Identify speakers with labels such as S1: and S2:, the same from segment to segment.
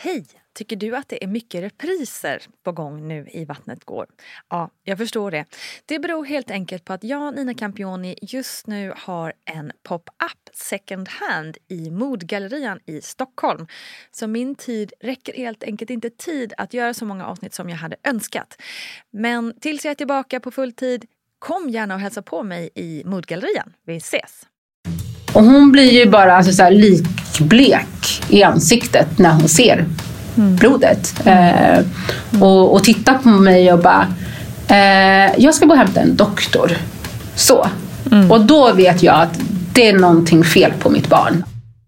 S1: Hej! Tycker du att det är mycket repriser på gång nu i Vattnet går? Ja, jag förstår det. Det beror helt enkelt på att jag, Nina Campioni, just nu har en pop-up second hand i Modgallerian i Stockholm. Så min tid räcker helt enkelt inte tid att göra så många avsnitt som jag hade önskat. Men tills jag är tillbaka på full tid, kom gärna och hälsa på mig i Modgallerian. Vi ses!
S2: Och hon blir ju bara så här likblek i ansiktet när hon ser blodet. Och tittar på mig och bara jag ska gå och hämta en doktor. Så. Och då vet jag att det är någonting fel på mitt barn.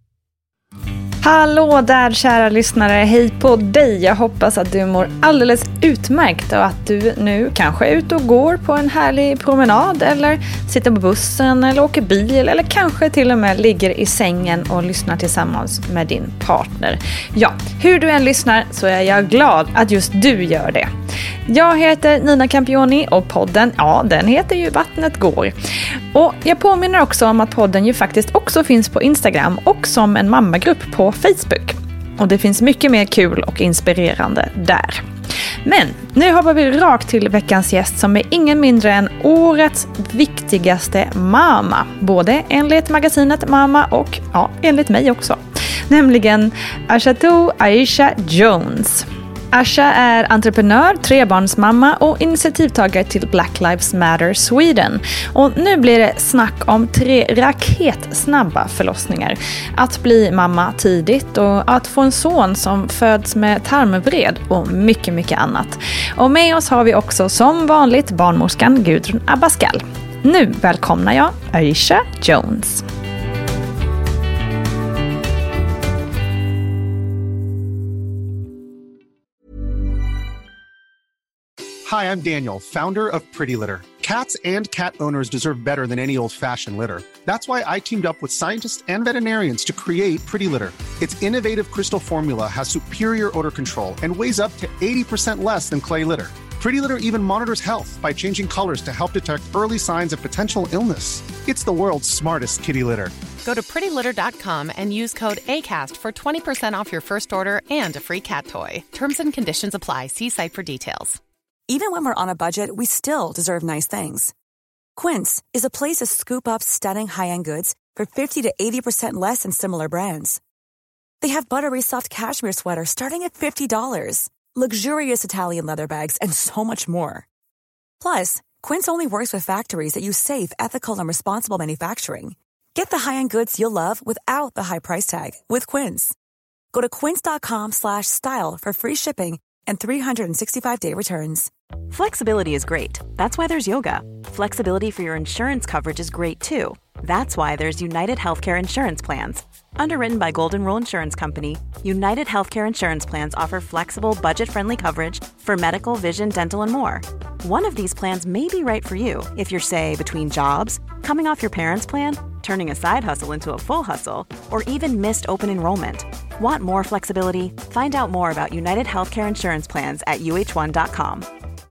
S1: Hallå där kära lyssnare, hej på dig. Jag hoppas att du mår alldeles utmärkt och att du nu kanske är ute och går på en härlig promenad eller sitter på bussen eller åker bil eller kanske till och med ligger i sängen och lyssnar tillsammans med din partner. Ja, hur du än lyssnar så är jag glad att just du gör det. Jag heter Nina Campioni och podden, ja den heter ju Vattnet går. Och jag påminner också om att podden ju faktiskt också finns på Instagram och som en mammagrupp på Facebook. Och det finns mycket mer kul och inspirerande där. Men nu hoppar vi rakt till veckans gäst som är ingen mindre än årets viktigaste mamma. Både enligt magasinet Mamma och ja, enligt mig också. Nämligen Ashatou Aisha Jones. Asha är entreprenör, trebarnsmamma och initiativtagare till Black Lives Matter Sweden. Och nu blir det snack om 3 raketsnabba förlossningar. Att bli mamma tidigt och att få en son som föds med tarmvred och mycket, mycket annat. Och med oss har vi också som vanligt barnmorskan Gudrun Abascal. Nu välkomnar jag Aisha Jones.
S3: Hi, I'm Daniel, founder of Pretty Litter. Cats and cat owners deserve better than any old-fashioned litter. That's why I teamed up with scientists and veterinarians to create Pretty Litter. Its innovative crystal formula has superior odor control and weighs up to 80% less than clay litter. Pretty Litter even monitors health by changing colors to help detect early signs of potential illness. It's the world's smartest kitty litter.
S4: Go to prettylitter.com and use code ACAST for 20% off your first order and a free cat toy. Terms and conditions apply. See site for details.
S5: Even when we're on a budget, we still deserve nice things. Quince is a place to scoop up stunning high-end goods for 50 to 80% less than similar brands. They have buttery soft cashmere sweaters starting at $50, luxurious Italian leather bags, and so much more. Plus, Quince only works with factories that use safe, ethical, and responsible manufacturing. Get the high-end goods you'll love without the high price tag with Quince. Go to quince.com/style for free shipping and 365-day returns.
S6: Flexibility is great. That's why there's yoga. Flexibility for your insurance coverage is great too. That's why there's United Healthcare Insurance Plans. Underwritten by Golden Rule Insurance Company, United Healthcare Insurance Plans offer flexible, budget-friendly coverage for medical, vision, dental, and more. One of these plans may be right for you if you're, say, between jobs, coming off your parents' plan, turning a side hustle into a full hustle, or even missed open enrollment. Want more flexibility? Find out more about United Healthcare Insurance Plans at uh1.com.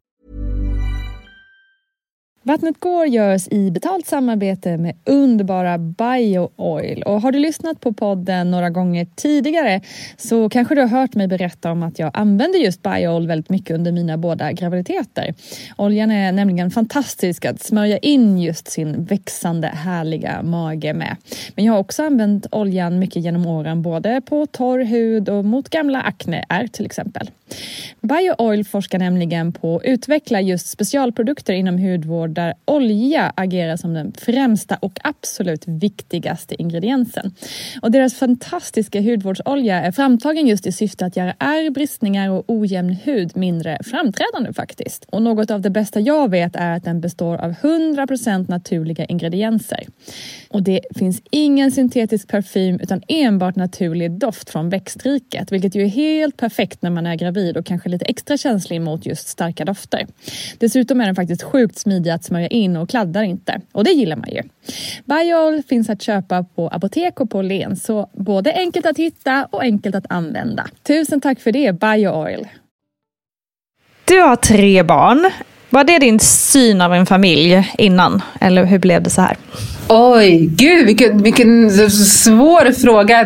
S1: Vattnet går görs i betalt samarbete med underbara BioOil. Och har du lyssnat på podden några gånger tidigare så kanske du har hört mig berätta om att jag använder just BioOil väldigt mycket under mina båda graviditeter. Oljan är nämligen fantastisk att smörja in just sin växande härliga mage med. Men jag har också använt oljan mycket genom åren både på torr hud och mot gamla akneär till exempel. BioOil forskar nämligen på att utveckla just specialprodukter inom hudvård där olja agerar som den främsta och absolut viktigaste ingrediensen. Och deras fantastiska hudvårdsolja är framtagen just i syfte att göra ärr, bristningar och ojämn hud mindre framträdande faktiskt. Och något av det bästa jag vet är att den består av 100% naturliga ingredienser. Och det finns ingen syntetisk parfym utan enbart naturlig doft från växtriket, vilket ju är helt perfekt när man är gravid och kanske lite extra känslig mot just starka dofter. Dessutom är den faktiskt sjukt smidig att smörja in och kladdar inte. Och det gillar man ju. BioOil finns att köpa på apotek och på Len, så både enkelt att hitta och enkelt att använda. Tusen tack för det, BioOil. Du har 3 barn. Var det din syn av en familj innan? Eller hur blev det så här?
S2: Oj, gud, vilken svår fråga.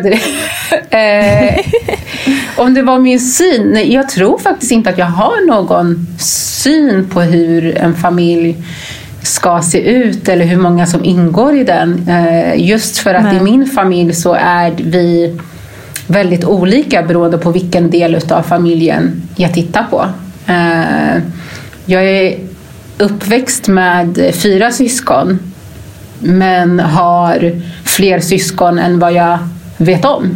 S2: Om det var min syn. Jag tror faktiskt inte att jag har någon syn på hur en familj ska se ut eller hur många som ingår i den. Just för att i min familj så är vi väldigt olika beroende på vilken del av familjen jag tittar på. Jag är uppväxt med 4 syskon, men har fler syskon än vad jag vet om.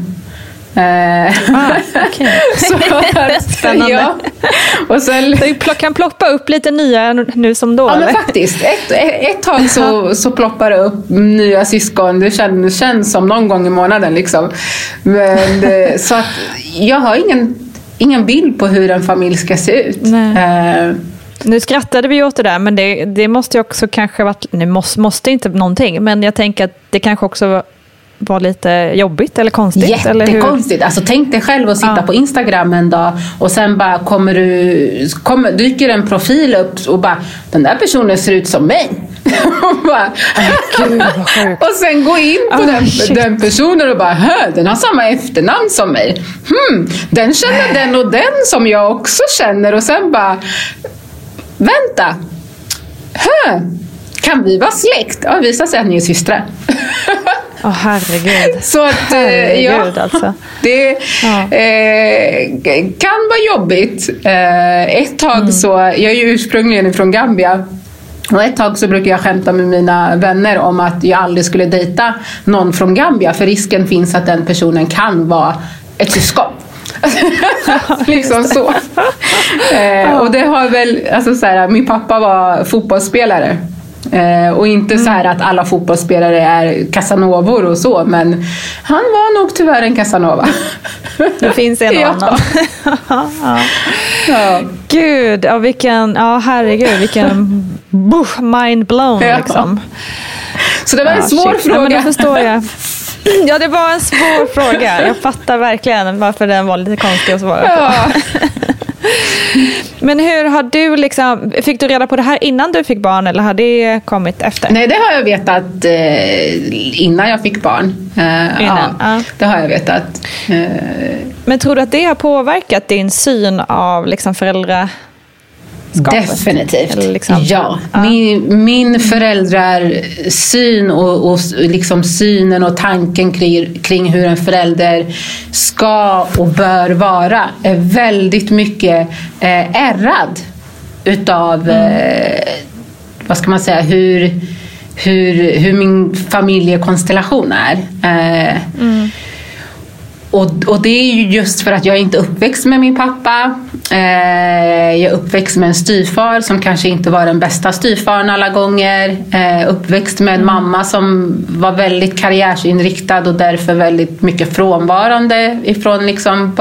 S1: Okay. Spännande.
S2: Ja. Och sen,
S1: det kan ploppa upp lite nya nu som då.
S2: Ja,
S1: eller?
S2: men faktiskt. Ett tag så ploppar det upp nya syskon. Det känns som någon gång i månaden. Liksom. Men, så att jag har ingen bild på hur en familj ska se ut.
S1: Nu skrattade vi åt det där, men det måste ju också kanske varit, nu måste inte någonting, men jag tänker att det kanske också var lite jobbigt eller konstigt.
S2: Jättekonstigt.
S1: Eller hur?
S2: Alltså, tänk dig själv att sitta på Instagram en dag och sen bara dyker en profil upp och bara, den där personen ser ut som mig. Och sen gå in på den personen och bara, den har samma efternamn som mig. Den känner den och den som jag också känner. Och sen bara, vänta. Kan vi vara släkt? Ja, visar sig att ni är systrar.
S1: Herregud.
S2: Så att
S1: herregud, alltså.
S2: Det kan vara jobbigt. Ett tag så, jag är ju ursprungligen från Gambia. Och ett tag så brukar jag skämta med mina vänner om att jag aldrig skulle dejta någon från Gambia. För risken finns att den personen kan vara ett syskon. Liksom så. Och det har väl, alltså så här, min pappa var fotbollsspelare. Och inte så här att alla fotbollsspelare är Casanovor och så, men han var nog tyvärr en Casanova.
S1: Det finns en annan.
S2: Ja.
S1: Gud, herregud, vilken mind blown liksom.
S2: Så det var en svår fråga.
S1: Men det förstår jag. Ja, det var en svår fråga. Jag fattar verkligen varför den var lite konstig att svara på. Men hur har du liksom, fick du reda på det här innan du fick barn eller har det kommit efter?
S2: Nej, det har jag vetat innan jag fick barn. Det har jag vetat.
S1: Men tror du att det har påverkat din syn av liksom föräldraskapet?
S2: Definitivt,
S1: liksom.
S2: Ja. Min föräldrarsyn och liksom synen och tanken kring hur en förälder ska och bör vara är väldigt mycket ärrad utav vad ska man säga, hur min familjekonstellation är. Och det är ju just för att jag inte är uppväxt med min pappa. Jag är uppväxt med en styvfar som kanske inte var den bästa styvfaren alla gånger. Uppväxt med en mamma som var väldigt karriärsinriktad och därför väldigt mycket frånvarande ifrån liksom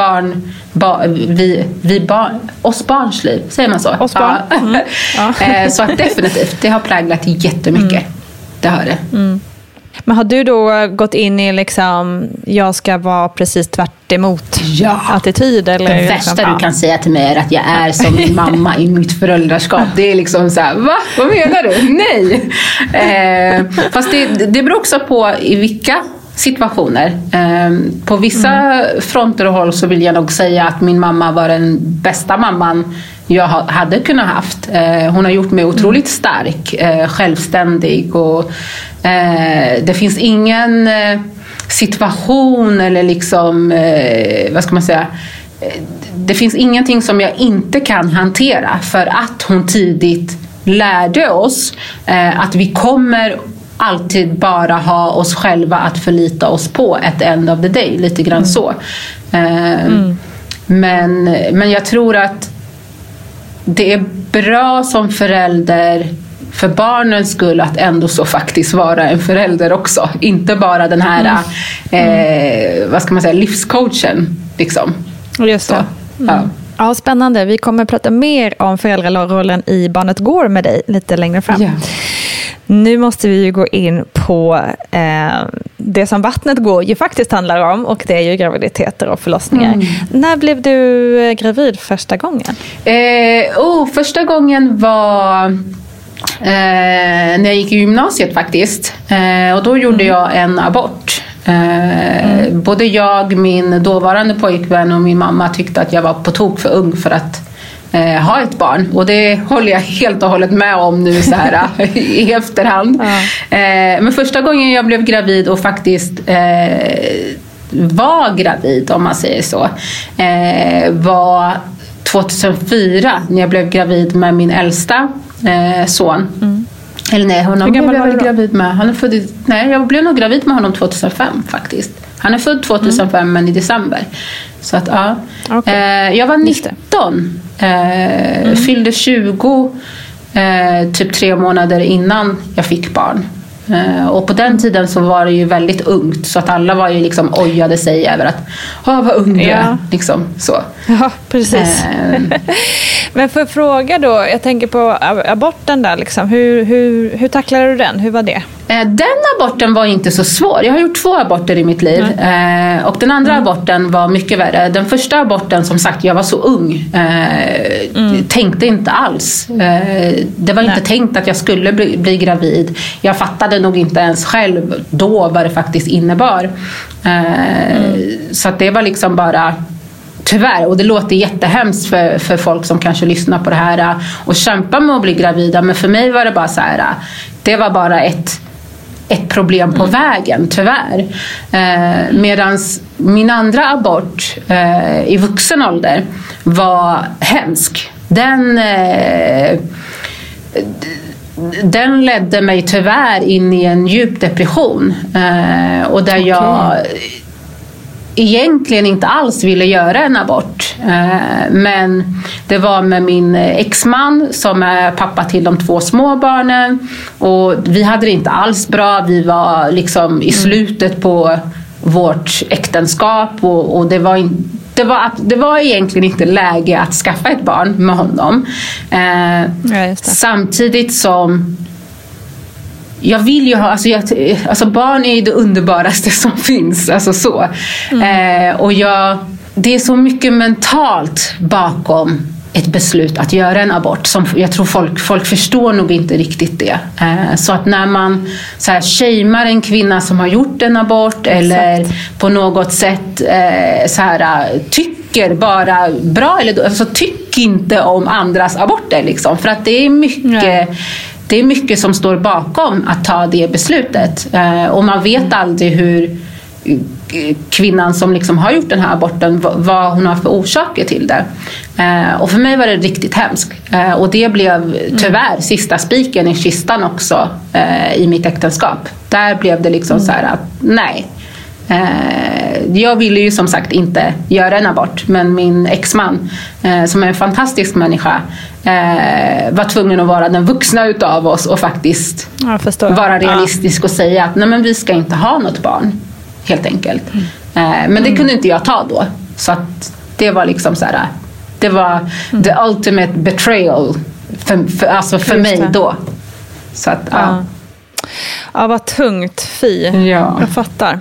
S2: oss barns liv. Säger man så?
S1: Oss barn.
S2: Så att definitivt, det har präglat jättemycket. Det har det.
S1: Men har du då gått in i liksom, jag ska vara precis tvärt emot attityd? Eller
S2: det värsta du kan säga till mig är att jag är som min mamma i mitt föräldraskap. Det är liksom så här, va? Vad menar du? Nej! Fast det beror också på i vilka situationer. På vissa fronter och håll så vill jag nog säga att min mamma var den bästa mamman jag hade kunnat haft. Hon har gjort mig otroligt stark, självständig och det finns ingen situation eller liksom, vad ska man säga, det finns ingenting som jag inte kan hantera för att hon tidigt lärde oss att vi kommer alltid bara ha oss själva att förlita oss på at the end of the day, lite grann så. Men jag tror att det är bra som förälder för barnens skull att ändå så faktiskt vara en förälder också. Inte bara den här vad ska man säga, livscoachen liksom.
S1: Just det. Ja, spännande. Vi kommer att prata mer om föräldrarollen i Barnet går med dig lite längre fram. Yeah. Nu måste vi ju gå in på det som Vattnet går ju faktiskt handlar om, och det är ju graviditeter och förlossningar. När blev du gravid första gången?
S2: Första gången var När jag gick i gymnasiet faktiskt. Och då gjorde jag en abort. Både jag, min dåvarande pojkvän och min mamma tyckte att jag var på tok för ung för att ha ett barn. Och det håller jag helt och hållet med om nu så här i efterhand. Men första gången jag blev gravid och faktiskt var gravid, om man säger så, var 2004 när jag blev gravid med min äldsta son. Eller nej, honom blev jag gravid med. Jag blev nog gravid med honom 2005 faktiskt. Han är född 2005 men i december. Så att ja. Okay. Jag var 19. Fyllde 20 typ 3 månader innan jag fick barn. Och på den tiden så var det ju väldigt ungt, så att alla var ju liksom ojade sig över att vad ung du är, liksom så.
S1: Ja, precis. Men för fråga då, jag tänker på aborten där liksom. Hur tacklade du den? Hur var det?
S2: Den aborten var inte så svår. Jag har gjort 2 aborter i mitt liv. Och den andra aborten var mycket värre. Den första aborten, som sagt, jag var så ung. Tänkte inte alls. Det var inte tänkt att jag skulle bli gravid. Jag fattade nog inte ens själv då vad det faktiskt innebar. Så att det var liksom bara... Tyvärr, och det låter jättehemskt för folk som kanske lyssnar på det här och kämpar med att bli gravida. Men för mig var det bara så här, det var bara ett problem på vägen, tyvärr. Medans min andra abort i vuxen ålder var hemsk. Den ledde mig tyvärr in i en djup depression. Och där jag egentligen inte alls ville göra en abort. Men det var med min exman som är pappa till de 2 små barnen. Och vi hade det inte alls bra. Vi var liksom i slutet på vårt äktenskap. Och det var egentligen inte läge att skaffa ett barn med honom. Samtidigt som... Jag vill ju ha, alltså barn är det underbaraste som finns, alltså så. Och det är så mycket mentalt bakom ett beslut att göra en abort som jag tror folk förstår nog inte riktigt det. Så att när man så här shamear en kvinna som har gjort en abort eller på något sätt så här tycker bara bra eller alltså tyck inte om andras aborter liksom, för att det är mycket Det är mycket som står bakom att ta det beslutet. Och man vet aldrig hur kvinnan som liksom har gjort den här aborten, vad hon har för orsaker till det. Och för mig var det riktigt hemskt. Och det blev tyvärr sista spiken i kistan också i mitt äktenskap. Där blev det liksom så här att nej. Jag ville ju som sagt inte göra en abort, men min exman som är en fantastisk människa var tvungen att vara den vuxna utav oss och faktiskt vara realistisk och säga att nej, men vi ska inte ha något barn helt enkelt. Men det kunde inte jag ta då, så att det var liksom så här, det var the ultimate betrayal för mig då. Så att
S1: ja, vad tungt, fy.
S2: Ja.
S1: Jag fattar.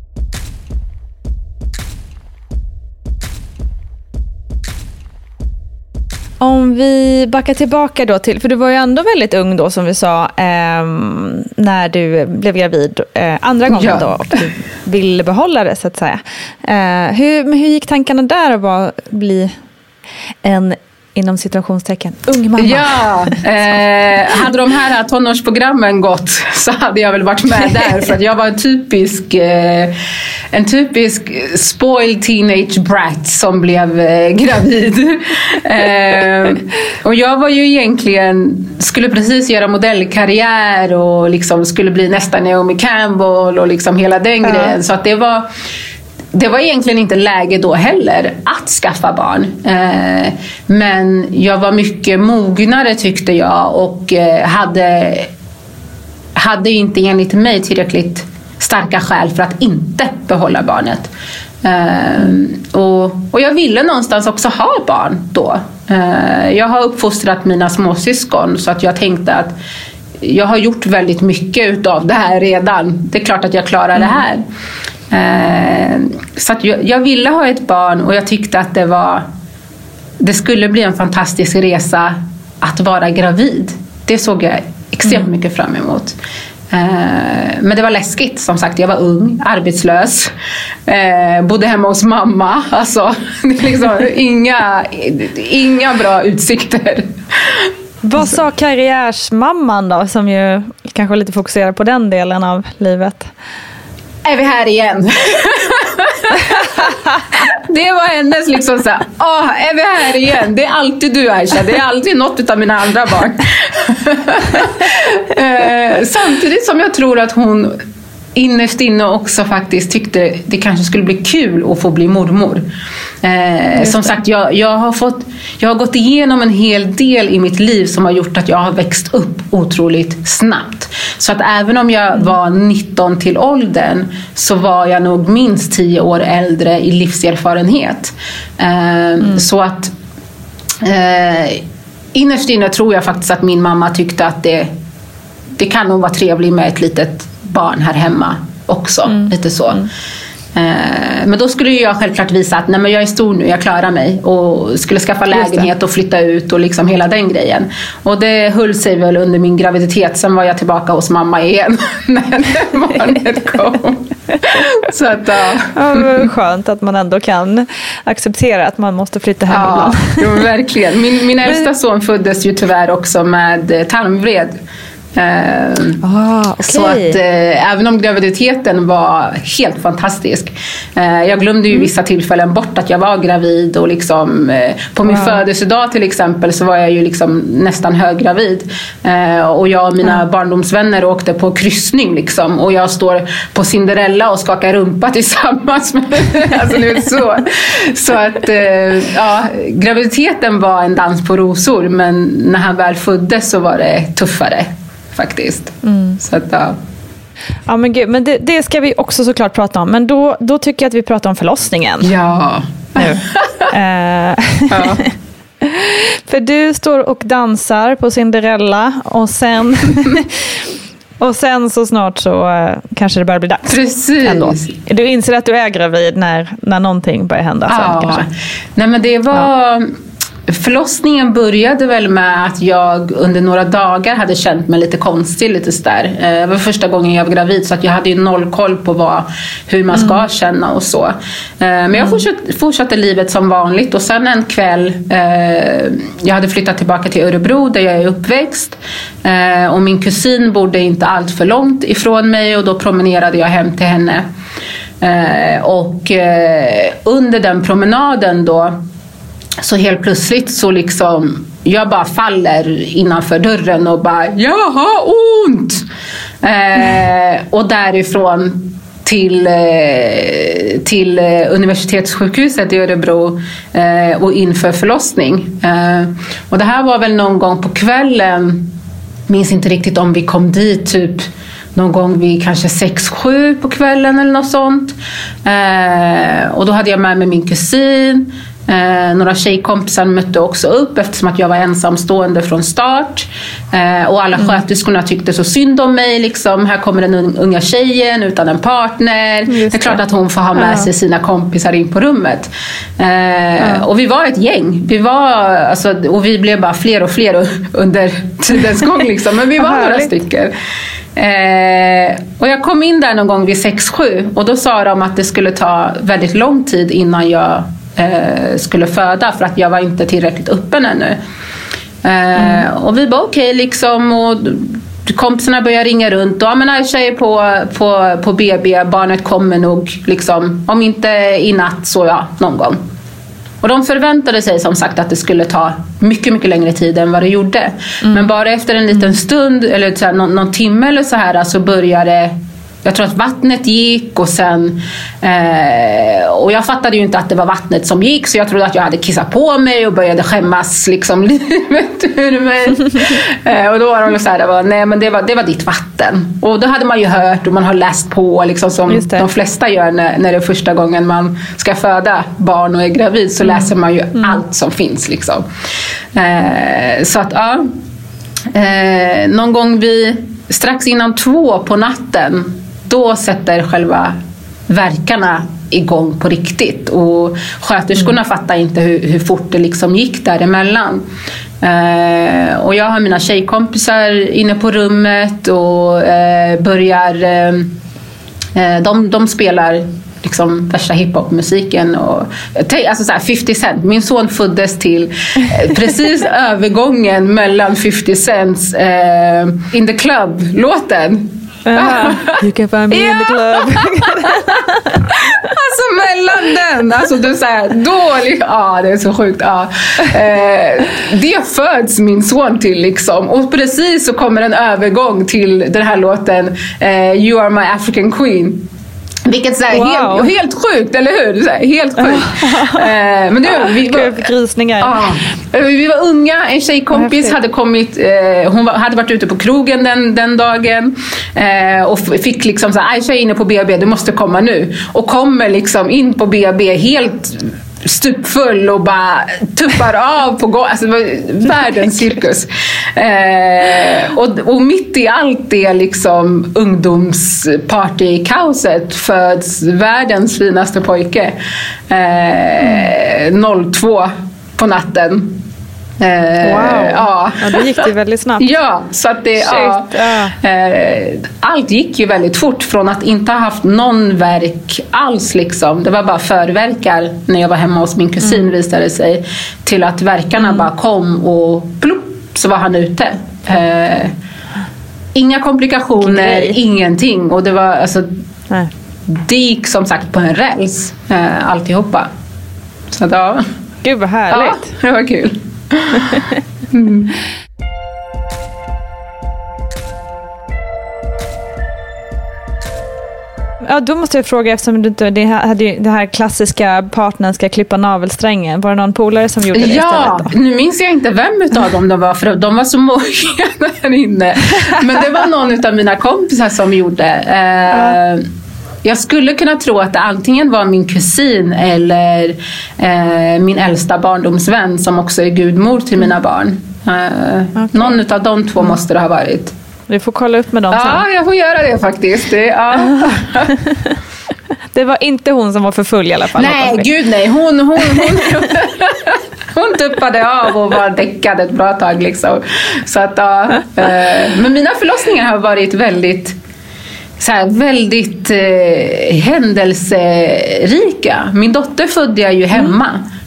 S1: Om vi backar tillbaka då till, för du var ju ändå väldigt ung då som vi sa när du blev gravid andra gången då och du ville behålla det så att säga. Hur gick tankarna där att bli en inom situationstecken ung mamma?
S2: Ja, hade de här tonårsprogrammen gått så hade jag väl varit med där, för att jag var en typisk spoiled teenage brat som blev gravid. Och jag var ju egentligen, skulle precis göra modellkarriär och liksom skulle bli nästan Naomi Campbell och liksom hela den grejen, så att det var egentligen inte läge då heller att skaffa barn. Men jag var mycket mognare tyckte jag och hade inte enligt mig tillräckligt starka skäl för att inte behålla barnet. Och jag ville någonstans också ha barn då. Jag har uppfostrat mina småsyskon, så att jag tänkte att jag har gjort väldigt mycket utav det här redan. Det är klart att jag klarar det här. Så att jag ville ha ett barn och jag tyckte att det skulle bli en fantastisk resa att vara gravid. det såg jag extremt mycket fram emot. Men det var läskigt, som sagt. Jag var ung, arbetslös, bodde hemma hos mamma. Alltså, liksom, inga bra utsikter.
S1: Vad sa karriärsmamman då, som ju kanske lite fokuserar på den delen av livet?
S2: Är vi här igen? Det var hennes liksom så här, är vi här igen? Det är alltid du, Aisha. Det är alltid något av mina andra barn. Samtidigt som jag tror att hon innerst inne också faktiskt tyckte det kanske skulle bli kul att få bli mormor. Som sagt, jag har gått igenom en hel del i mitt liv som har gjort att jag har växt upp otroligt snabbt. Så att även om jag var 19 till åldern, så var jag nog minst 10 år äldre i livserfarenhet. Så att innerst inne tror jag faktiskt att min mamma tyckte att det kan nog vara trevligt med ett litet barn här hemma också, lite så. Men då skulle jag självklart visa att nej, men jag är stor nu, jag klarar mig, och skulle skaffa lägenhet och flytta ut och liksom hela den grejen. Och det höll sig väl under min graviditet. Sen var jag tillbaka hos mamma igen när barnet kom. Så att,
S1: ja, skönt att man ändå kan acceptera att man måste flytta hem ibland.
S2: Ja, verkligen. Min äldsta son föddes ju tyvärr också med tarmvred.
S1: Okay.
S2: Så att även om graviditeten var helt fantastisk, jag glömde ju vissa tillfällen bort att jag var gravid, och liksom, på min födelsedag till exempel så var jag ju liksom nästan höggravid, och jag och mina barndomsvänner åkte på kryssning liksom, och jag står på Cinderella och skakar rumpa tillsammans med alltså, nu så att graviditeten var en dans på rosor, men när han väl föddes så var det tuffare faktiskt. Så att,
S1: ja, men gud, men det ska vi också såklart prata om. Men då tycker jag att vi pratar om förlossningen.
S2: Ja.
S1: Nu.
S2: Ja.
S1: För du står och dansar på Cinderella, och sen och sen så snart så kanske det börjar bli dags.
S2: Precis.
S1: Ändå. Du inser att du är gravid när någonting börjar hända sen, kanske.
S2: Nej, men det var... Förlossningen började väl med att jag under några dagar hade känt mig lite konstig, lite sådär. Det var första gången jag var gravid, så att jag hade ju noll koll på hur man ska känna och så. Men jag fortsatte livet som vanligt, och sen en kväll, jag hade flyttat tillbaka till Örebro där jag är uppväxt, och min kusin bodde inte allt för långt ifrån mig, och då promenerade jag hem till henne. Och under den promenaden då, så helt plötsligt så liksom jag bara faller innanför dörren och bara, jag har ont! Och därifrån till universitetssjukhuset i Örebro och inför förlossning. Och det här var väl någon gång på kvällen, minns inte riktigt om vi kom dit typ någon gång vid kanske 6-7 på kvällen eller något sånt. Och då hade jag med mig min kusin. Några tjejkompisar mötte också upp, eftersom att jag var ensamstående från start, och alla sköterskorna tyckte så synd om mig liksom. Här kommer den unga tjejen utan en partner. Det är klart att hon får ha med sig sina kompisar in på rummet. Och vi var ett gäng. Och vi blev bara fler och fler under tidens gång liksom. Men vi var några stycken. Och jag kom in där någon gång vid 6-7, och då sa de att det skulle ta väldigt lång tid innan jag skulle föda, för att jag var inte tillräckligt öppen ännu. Och vi var okej liksom, och kompisarna började ringa runt, och men Aisha är på BB, barnet kommer nog liksom, om inte i natt så någon gång. Och de förväntade sig som sagt att det skulle ta mycket, mycket längre tid än vad det gjorde. Men bara efter en liten stund, eller så här, någon timme eller så här, så började, jag tror att vattnet gick, och sen och jag fattade ju inte att det var vattnet som gick, så jag trodde att jag hade kissat på mig och började skämmas liksom livet ur mig. Och då var de så här, nej men det var ditt vatten. Och då hade man ju hört, och man har läst på liksom, som de flesta gör när det är första gången man ska föda barn och är gravid, så läser man ju allt som finns liksom. Så att någon gång strax innan 2 på natten, då sätter själva verkarna igång på riktigt. Och sköterskorna fattar inte hur fort det liksom gick däremellan. Och jag har mina tjejkompisar inne på rummet och börjar... De spelar liksom värsta hiphopmusiken och alltså så här 50 Cent. Min son föddes till precis övergången mellan 50 Cents In the Club-låten.
S1: You can find me in the club.
S2: Alltså mellan den, alltså du säger dålig, det är så sjukt. Det föds min son till liksom, och precis så kommer en övergång till den här låten You Are My African Queen. Vilket så här, helt sjukt, eller hur? Så här, helt sjukt. Men vi var unga. En tjejkompis hade kommit. Hon hade varit ute på krogen den dagen. Och fick liksom så här, jag är inne på BB, du måste komma nu. Och kommer liksom in på BB helt stupfull och bara tuppar av på gång. Alltså det var världens cirkus. Och mitt i allt det liksom ungdomspartykaoset föds världens finaste pojke 02 på natten.
S1: Ja, det gick det väldigt snabbt.
S2: Ja, så att det allt gick ju väldigt fort från att inte ha haft någon verk alls liksom. Det var bara förverkar när jag var hemma hos min kusin visade sig, till att verkarna bara kom och plopp, så var han ute. Inga komplikationer, ingenting, och det var alltså det gick som sagt på en räls alltihopa. Så då,
S1: gud vad härligt.
S2: Ja, det var kul.
S1: Ja, då måste jag fråga, eftersom det här klassiska partnern ska klippa navelsträngen. Var det någon polare som gjorde det istället då?
S2: Nu minns jag inte vem utav dem det var, för de var så många där inne. Men det var någon utav mina kompisar som gjorde. Jag skulle kunna tro att det antingen var min kusin eller min äldsta barndomsvän som också är gudmor till mina barn. Någon utav de två måste det ha varit.
S1: Du får kolla upp med dem sen.
S2: Ja, jag får göra det faktiskt.
S1: Det var inte hon som var för full i alla fall.
S2: Nej, gud nej. Hon tuppade av och var däckad ett bra tag liksom. Så att, men mina förlossningar har varit väldigt händelserika. Min dotter födde jag ju hemma.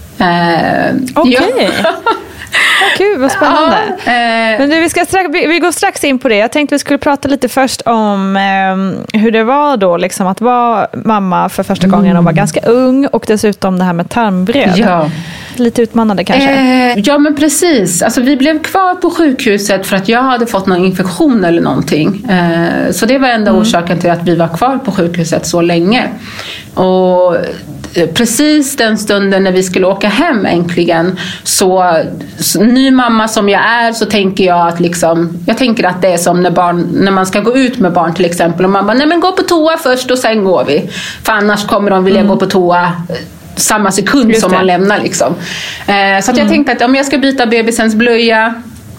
S1: Okej. Kul, vad spännande. Men du, vi går strax in på det. Jag tänkte vi skulle prata lite först om hur det var då liksom, att vara mamma för första gången och var ganska ung, och dessutom det här med tarmvred.
S2: Ja.
S1: Lite utmanande kanske.
S2: Ja, men precis. Alltså, vi blev kvar på sjukhuset för att jag hade fått någon infektion eller någonting. Så det var enda orsaken till att vi var kvar på sjukhuset så länge. Och precis den stunden när vi skulle åka hem äntligen, så ny mamma som jag är, så tänker jag att jag tänker att det är som när man ska gå ut med barn till exempel, och man bara, nej men gå på toa först och sen går vi, för annars kommer de vilja gå på toa samma sekund som man lämnar liksom. Så att jag tänkte att om jag ska byta bebisens blöja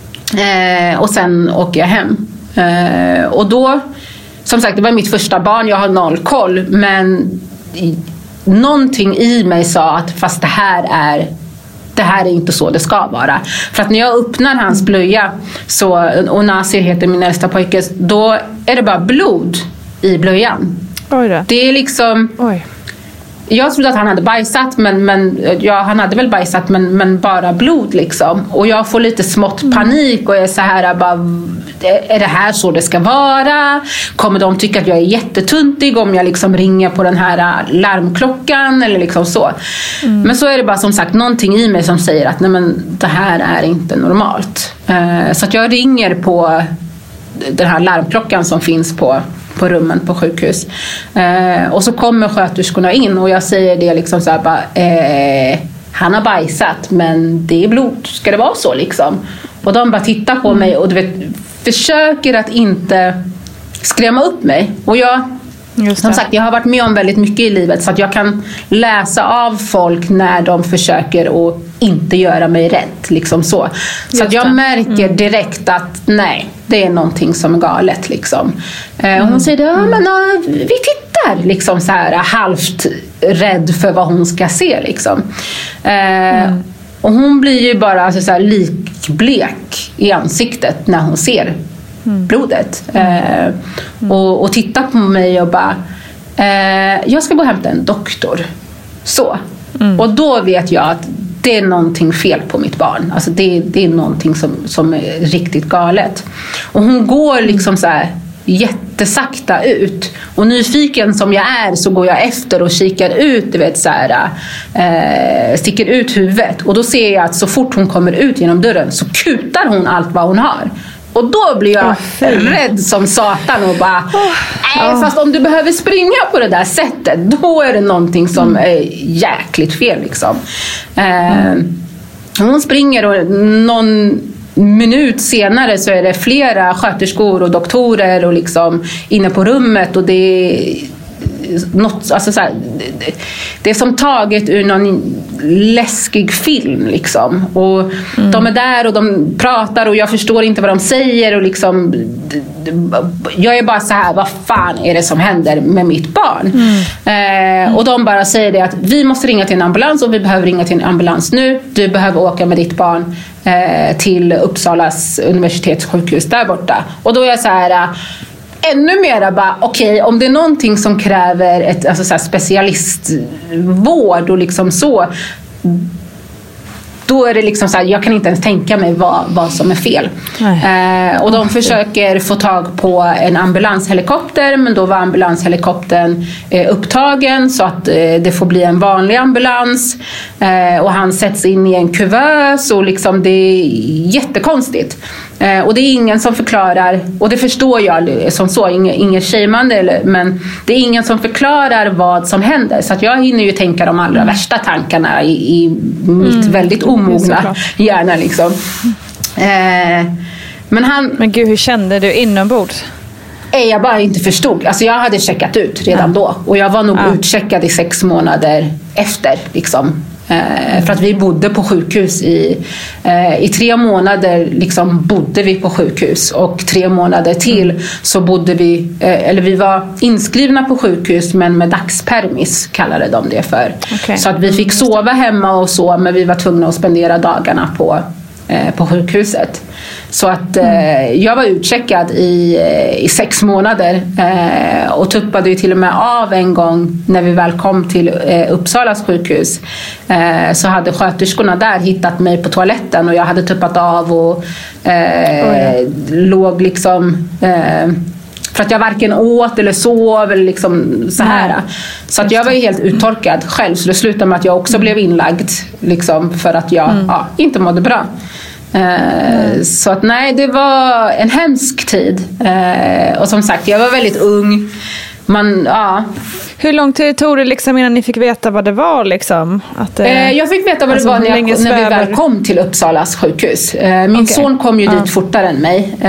S2: och sen åker jag hem. Och då, som sagt, det var mitt första barn, jag har noll koll, men någonting i mig sa att fast det här är inte så det ska vara. För att när jag öppnar hans blöja, och Nasir heter min äldsta pojke, då är det bara blod i blöjan.
S1: Oj då.
S2: Det är liksom... Oj. Jag trodde att han hade bajsat, han hade väl bajsat, men bara blod liksom. Och jag får lite smått panik och är så här bara, är det här så det ska vara? Kommer de tycka att jag är jättetuntig om jag liksom ringer på den här larmklockan eller liksom så? Men så är det bara som sagt någonting i mig som säger att nej, men det här är inte normalt. Så att jag ringer på den här larmklockan som finns på rummen på sjukhus. Och så kommer sköterskorna in och jag säger det liksom så här bara, han har bajsat, men det är blod. Ska det vara så liksom? Och de bara tittar på mig och du vet, försöker att inte skrämma upp mig. Och som sagt, jag har varit med om väldigt mycket i livet, så att jag kan läsa av folk när de försöker att inte göra mig rätt liksom så att jag märker direkt att nej, det är någonting som är galet liksom. Och hon säger, men vi tittar liksom så här halvt rädd för vad hon ska se liksom. Och hon blir ju bara alltså, så här, likblek i ansiktet när hon ser blodet. Och tittar på mig och bara jag ska gå och hämta en doktor. Så. Och då vet jag att det är någonting fel på mitt barn. Alltså det är någonting som är riktigt galet. Och hon går liksom så här jättesakta ut. Och nyfiken som jag är så går jag efter och kikar ut, du vet, så här, sticker ut huvudet. Och då ser jag att så fort hon kommer ut genom dörren så kutar hon allt vad hon har. Och då blir jag rädd som satan och bara fast om du behöver springa på det där sättet, då är det någonting som är jäkligt fel liksom. Hon springer och någon minut senare så är det flera sköterskor och doktorer och liksom inne på rummet, och det är något, alltså så här, det är som taget ur någon läskig film liksom. Och de är där och de pratar och jag förstår inte vad de säger och liksom, jag är bara så här, vad fan är det som händer med mitt barn? Och de bara säger det att vi måste ringa till en ambulans och vi behöver ringa till en ambulans nu. Du behöver åka med ditt barn till Uppsalas universitetssjukhus där borta. Och då är jag så här ännu mera bara, okej, om det är någonting som kräver ett alltså så här specialistvård och liksom så, då är det liksom så här, jag kan inte ens tänka mig vad som är fel. Och de försöker få tag på en ambulanshelikopter, men då var ambulanshelikoptern upptagen så att det får bli en vanlig ambulans, och han sätts in i en kuvös och liksom det är jättekonstigt. Och det är ingen som förklarar, och det förstår jag som så, ingen shameande, men det är ingen som förklarar vad som händer, så att jag hinner ju tänka de allra värsta tankarna i mitt väldigt omogna hjärna liksom. Men
S1: gud, hur kände du inombords?
S2: Jag bara inte förstod. Alltså jag hade checkat ut redan då, och jag var nog utcheckad i 6 månader efter liksom. För att vi bodde på sjukhus i 3 månader liksom bodde vi på sjukhus, och 3 månader till så bodde vi, eller vi var inskrivna på sjukhus men med dagspermis kallade de det för. Så att vi fick sova hemma och så, men vi var tvungna att spendera dagarna på sjukhuset. Så att jag var utcheckad i 6 månader och tuppade ju till och med av en gång när vi väl kom till Uppsalas sjukhus. Så hade sköterskorna där hittat mig på toaletten och jag hade tuppat av och låg liksom för att jag varken åt eller sov eller liksom så här. Så att jag var ju helt uttorkad själv, så det slutade med att jag också blev inlagd liksom, för att jag inte mådde bra. Så att nej, det var en hemsk tid. Och som sagt, jag var väldigt ung. Hur lång tid tog det liksom innan ni fick veta vad det var liksom? Jag fick veta vad det var när vi väl kom till Uppsalas sjukhus. Min son kom ju dit fortare än mig.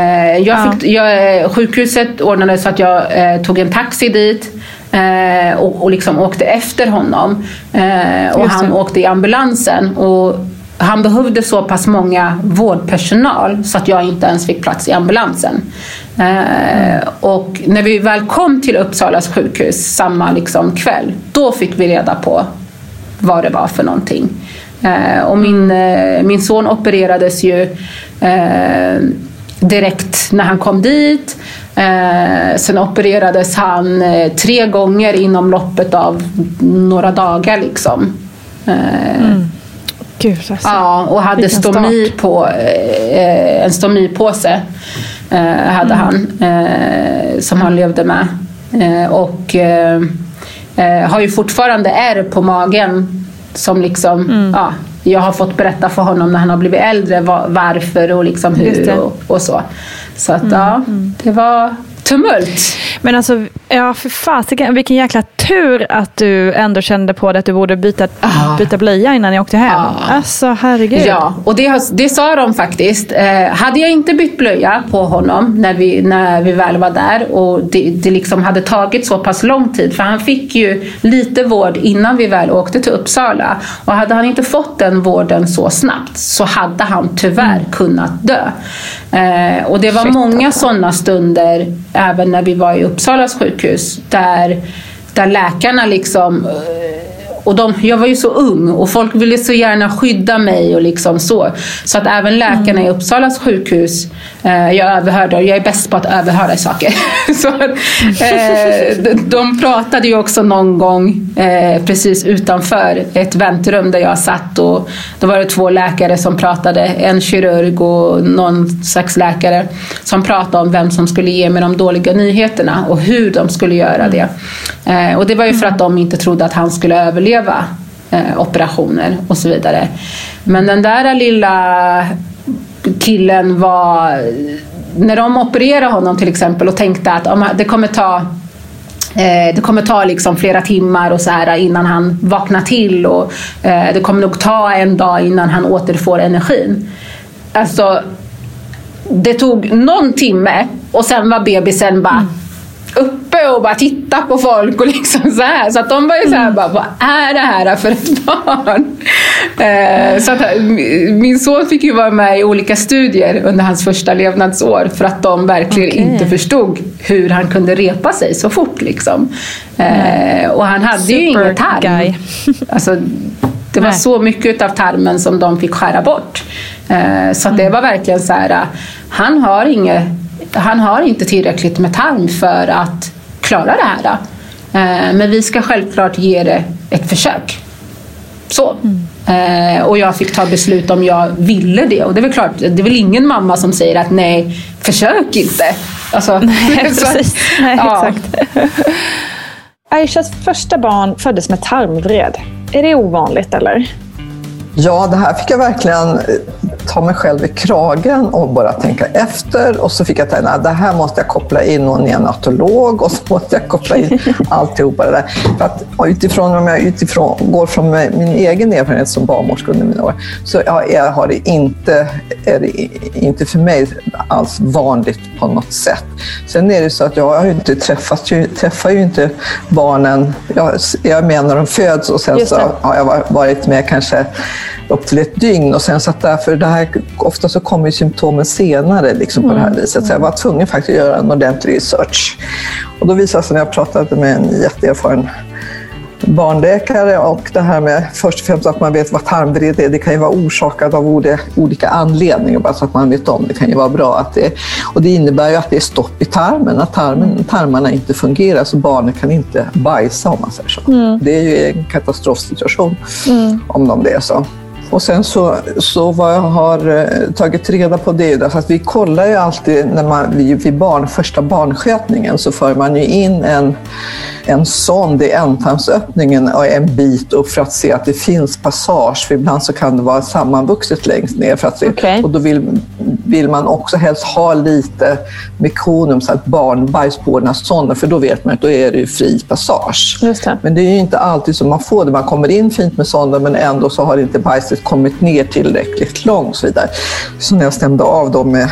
S2: Sjukhuset ordnade så att jag tog en taxi dit och liksom åkte efter honom. Och han åkte i ambulansen, och han behövde så pass många vårdpersonal så att jag inte ens fick plats i ambulansen. Och när vi väl kom till Uppsalas sjukhus samma liksom kväll, då fick vi reda på vad det var för någonting. Och min son opererades ju direkt när han kom dit. Sen opererades han 3 gånger inom loppet av några dagar liksom.
S1: Gud, alltså.
S2: Ja, och hade stomi på en stomipåse hade han som han levde med, och har ju fortfarande ärr på magen som liksom jag har fått berätta för honom när han har blivit äldre varför och liksom hur och så att det var tumult.
S1: Men alltså, för fasiken, vilken jäkla tur att du ändå kände på det att du borde byta blöja innan jag åkte hem. Alltså, herregud.
S2: Ja, och det sa de faktiskt. Hade jag inte bytt blöja på honom när vi väl var där, och det liksom hade tagit så pass lång tid, för han fick ju lite vård innan vi väl åkte till Uppsala, och hade han inte fått den vården så snabbt så hade han tyvärr kunnat dö. Och det var många sådana stunder även när vi var i Uppsalas sjukhus där där läkarna liksom... Och jag var ju så ung och folk ville så gärna skydda mig och liksom så att även läkarna i Uppsalas sjukhus, jag överhörde, och jag är bäst på att överhöra saker. Så de pratade ju också någon gång precis utanför ett väntrum där jag satt, och då var det 2 läkare som pratade, en kirurg och någon slags läkare som pratade om vem som skulle ge mig de dåliga nyheterna och hur de skulle göra det. Och det var ju för att de inte trodde att han skulle överleva operationer och så vidare. Men den där lilla killen var, när de opererade honom till exempel och tänkte att det kommer ta liksom flera timmar och så här innan han vaknar till, och det kommer nog ta en dag innan han återfår energin. Alltså det tog någon timme och sen var bebisen bara uppe och bara titta på folk och liksom så här. Så att de var ju så här bara, vad är det här för ett barn? Så att min son fick ju vara med i olika studier under hans första levnadsår för att de verkligen inte förstod hur han kunde repa sig så fort liksom. Och han hade ju ingen tarm. Alltså, det var så mycket av tarmen som de fick skära bort. Så att det var verkligen så här, han har inte tillräckligt med tarm för att klara det här. Men vi ska självklart ge det ett försök. Så. Och jag fick ta beslut om jag ville det. Och det är väl klart, det är väl ingen mamma som säger att nej, försök inte. Alltså,
S1: nej, precis. Nej, exakt.
S7: Aishas första barn föddes med tarmvred. Är det ovanligt eller?
S8: Ja, det här fick jag verkligen ta mig själv i kragen och bara tänka efter. Och så fick jag tänka, det här måste jag koppla in någon neonatolog, och så måste jag koppla in alltihopa det där. För att om jag går från min egen erfarenhet som barnmorska under mina år, så är det inte för mig alls vanligt på något sätt. Sen är det så att jag har ju inte träffar ju inte barnen. Jag är med när de föds, och sen så har jag varit med kanske upp till ett dygn, och sen så att därför det här, ofta så kommer ju symptomen senare liksom på det här viset. Så jag var tvungen faktiskt att göra en ordentlig research. Och då visade det sig när jag pratade med en jätteerfaren barnläkare, och det här med först och främst att man vet vad tarmvred är. Det kan ju vara orsakat av olika anledningar, bara så att man vet om. Det kan ju vara bra att och det innebär ju att det är stopp i tarmen, att tarmarna inte fungerar, så barnen kan inte bajsa, om man säger så. Det är ju en katastrofsituation om det är så. Och sen så vad jag har tagit reda på det är därför att vi kollar ju alltid vid första barnskötningen, så för man ju in en sond i ändtarmsöppningen och en bit upp för att se att det finns passage. För ibland så kan det vara sammanvuxet längst ner för att se. Och då vill man också helst ha lite mekonium, så att barn bajs på den här sonden, för då vet man att då är det ju fri passage. Just det. Men det är ju inte alltid som man får det. Man kommer in fint med sonden, men ändå så har inte bajset kommit ner tillräckligt långt och så vidare. Så när jag stämde av dem med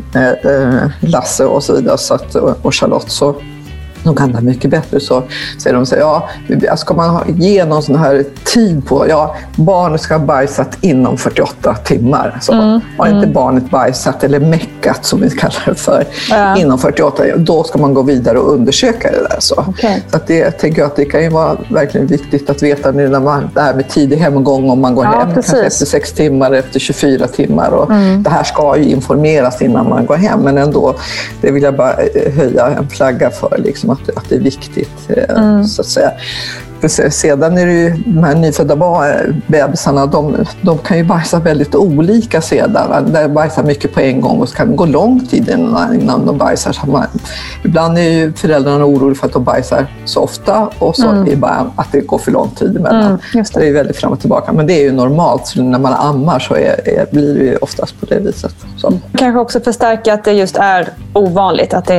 S8: Lasse och så vidare och Charlotte, så de kan det mycket bättre, så säger de så här, ska man ge någon sån här tid på, barnet ska ha bajsat inom 48 timmar. Så har inte barnet bajsat eller mäckat, som vi kallar det för, inom 48, då ska man gå vidare och undersöka det där. Så att det tänker jag att det kan ju vara verkligen viktigt att veta nu när det här med tidig hemgång, om man går hem kanske efter 6 timmar, efter 24 timmar, och det här ska ju informeras innan man går hem, men ändå, det vill jag bara höja en flagga för, liksom, att det är viktigt, så att säga. Sedan är det ju de här nyfödda bebisarna, de kan ju bajsa väldigt olika sedan. De bajsar mycket på en gång, och så kan det gå lång tid innan de bajsar. Ibland är ju föräldrarna oroliga för att de bajsar så ofta, och så är det bara att det går för lång tid emellan. Det är väldigt fram och tillbaka, men det är ju normalt. Så när man ammar så blir det ju oftast på det viset. Så. Kanske också förstärka att det just är ovanligt. Att det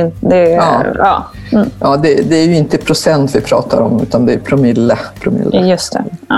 S8: är ju inte procent vi pratar om, utan det är promille. Just det. Ja.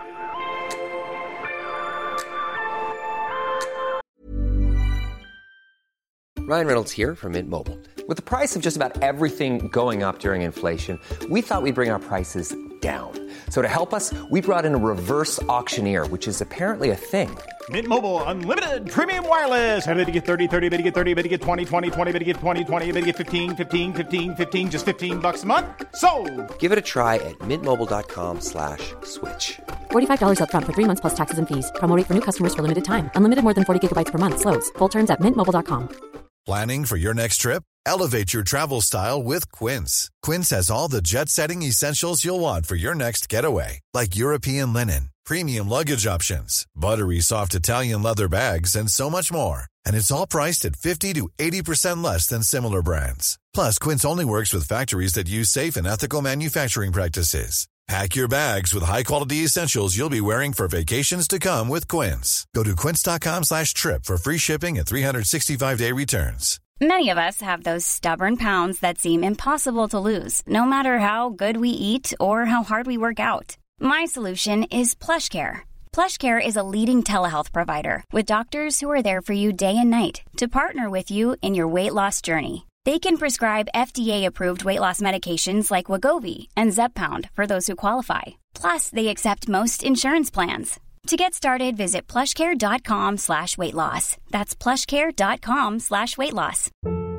S9: Ryan Reynolds here from Mint Mobile. With the price of just about everything going up during inflation, we thought we'd bring our prices down. So to help us, we brought in a reverse auctioneer, which is apparently a thing.
S10: Mint Mobile Unlimited Premium Wireless. How to get 30, 30, how to get 30, how to get 20, 20, 20, how to get 20, 20, how to get 15, 15, 15, 15, just $15 a month? Sold!
S9: Give it a try at mintmobile.com/switch.
S11: $45 up front for 3 months plus taxes and fees. Promo rate for new customers for limited time. Unlimited more than 40 gigabytes per month. Slows full terms at mintmobile.com.
S12: Planning for your next trip? Elevate your travel style with Quince. Quince has all the jet-setting essentials you'll want for your next getaway, like European linen, premium luggage options, buttery soft Italian leather bags, and so much more. And it's all priced at 50 to 80% less than similar brands. Plus, Quince only works with factories that use safe and ethical manufacturing practices. Pack your bags with high-quality essentials you'll be wearing for vacations to come with Quince. Go to quince.com/trip for free shipping and 365-day returns.
S13: Many of us have those stubborn pounds that seem impossible to lose, no matter how good we eat or how hard we work out. My solution is PlushCare. PlushCare is a leading telehealth provider with doctors who are there for you day and night to partner with you in your weight loss journey. They can prescribe FDA-approved weight loss medications like Wegovy and Zepbound for those who qualify. Plus, they accept most insurance plans. To get started, visit plushcare.com/weightloss. That's plushcare.com/weightloss.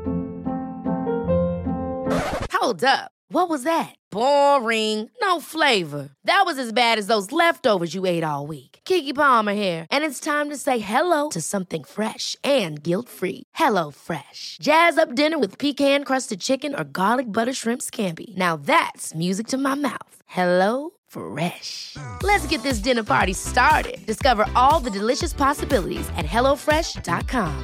S14: Hold up. What was that? Boring. No flavor. That was as bad as those leftovers you ate all week. Keke Palmer here, and it's time to say hello to something fresh and guilt-free. Hello Fresh. Jazz up dinner with pecan-crusted chicken or garlic butter shrimp scampi. Now that's music to my mouth. Hello Fresh. Let's get this dinner party started. Discover all the delicious possibilities at hellofresh.com.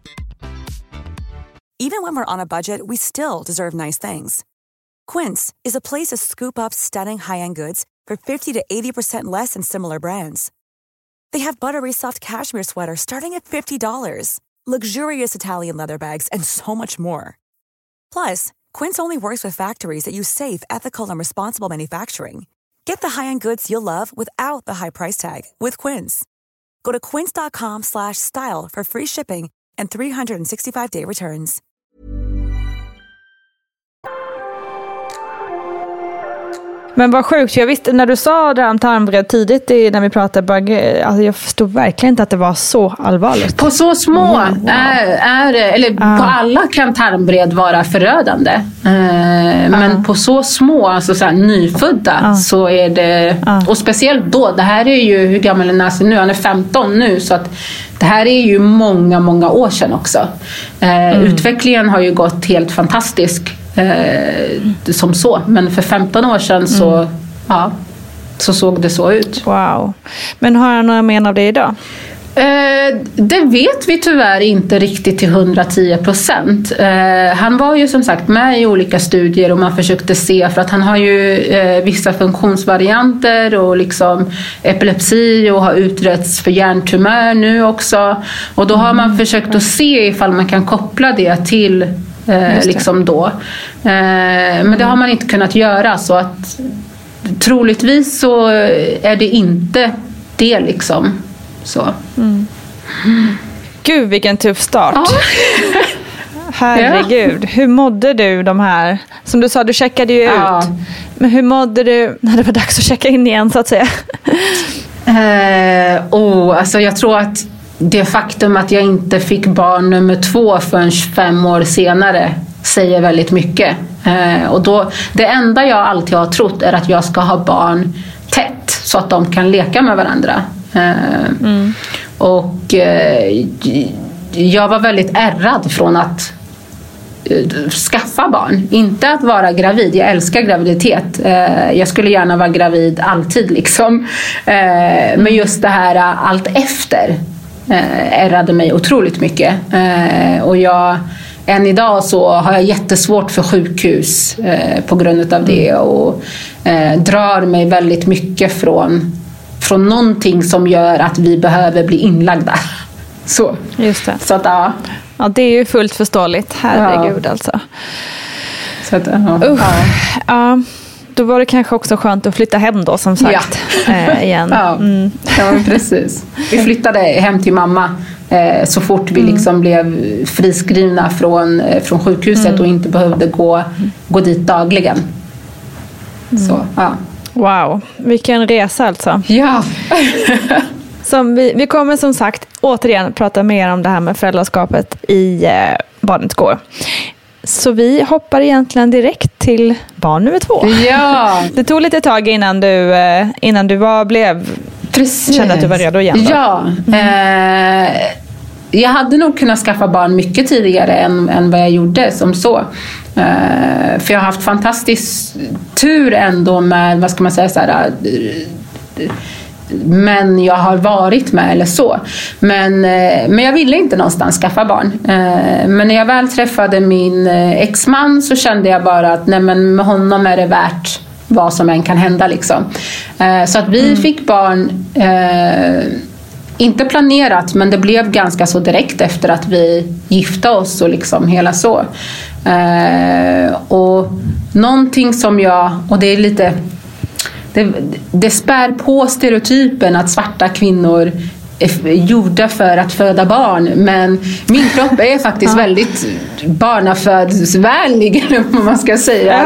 S5: Even when we're on a budget, we still deserve nice things. Quince is a place to scoop up stunning high-end goods for 50 to 80% less than similar brands. They have buttery soft cashmere sweaters starting at $50, luxurious Italian leather bags, and so much more. Plus, Quince only works with factories that use safe, ethical, and responsible manufacturing. Get the high-end goods you'll love without the high price tag with Quince. Go to quince.com/style for free shipping and 365-day returns.
S7: Men vad sjukt, jag visste när du sa det om tarmvred tidigt när vi pratade, alltså jag förstod verkligen inte att det var så allvarligt.
S2: På så små på alla kan tarmvred vara förödande. Men på så små, alltså så här, nyfödda så är det, och speciellt då, det här är ju, hur gammal är Nasi nu? Han är 15 nu, så att det här är ju många, många år sedan också. Utvecklingen har ju gått helt fantastisk. Som så, men för 15 år sedan så såg det så ut.
S7: Wow. Men har han några men av det idag?
S2: Det vet vi tyvärr inte riktigt till 110%. Han var ju som sagt med i olika studier och man försökte se, för att han har ju vissa funktionsvarianter och liksom epilepsi och har utretts för hjärntumör nu också. Och då har man försökt att se ifall man kan koppla det till liksom då. Men det har man inte kunnat göra, så att troligtvis så är det inte det liksom. Så.
S7: Gud, vilken tuff start. Herregud. Hur mådde du de här, som du sa, du checkade ju ut. Men hur mådde du när det var dags att checka in igen, så att säga?
S2: Alltså jag tror att det faktum att jag inte fick barn nummer 2 förrän 5 år senare säger väldigt mycket. Och då, det enda jag alltid har trott är att jag ska ha barn tätt så att de kan leka med varandra. Och jag var väldigt ärrad från att skaffa barn, inte att vara gravid. Jag älskar graviditet. Jag skulle gärna vara gravid alltid liksom. Men just det här allt efter ärrade mig otroligt mycket. Och än idag så har jag jättesvårt för sjukhus på grund av det, och drar mig väldigt mycket från någonting som gör att vi behöver bli inlagda. Så.
S7: Just det.
S2: Så att,
S7: ja, det är ju fullt förståeligt. Herregud alltså.
S2: Så att,
S7: ja. Då var det kanske också skönt att flytta hem då, som sagt. Igen.
S2: Ja, precis. Vi flyttade hem till mamma så fort vi liksom blev friskrivna från sjukhuset och inte behövde gå dit dagligen. Så,
S7: Wow, vilken resa alltså.
S2: Ja.
S7: Vi kommer som sagt återigen prata mer om det här med föräldraskapet i Barnet går. Så vi hoppar egentligen direkt till barn nummer 2.
S2: Ja.
S7: Det tog lite tag innan du kände att du var redo igen då.
S2: Ja. Jag hade nog kunnat skaffa barn mycket tidigare än vad jag gjorde som så. För jag har haft fantastisk tur ändå med, vad ska man säga, så här, men jag har varit med eller så. Men jag ville inte någonstans skaffa barn. Men när jag väl träffade min exman så kände jag bara att nej, men med honom är det värt vad som än kan hända liksom. Så att vi fick barn, inte planerat, men det blev ganska så direkt efter att vi gifte oss och liksom hela så. Och någonting som och det är lite, det spär på stereotypen att svarta kvinnor är gjorda för att föda barn, men min kropp är faktiskt väldigt barnafödsvänlig, eller vad man ska säga.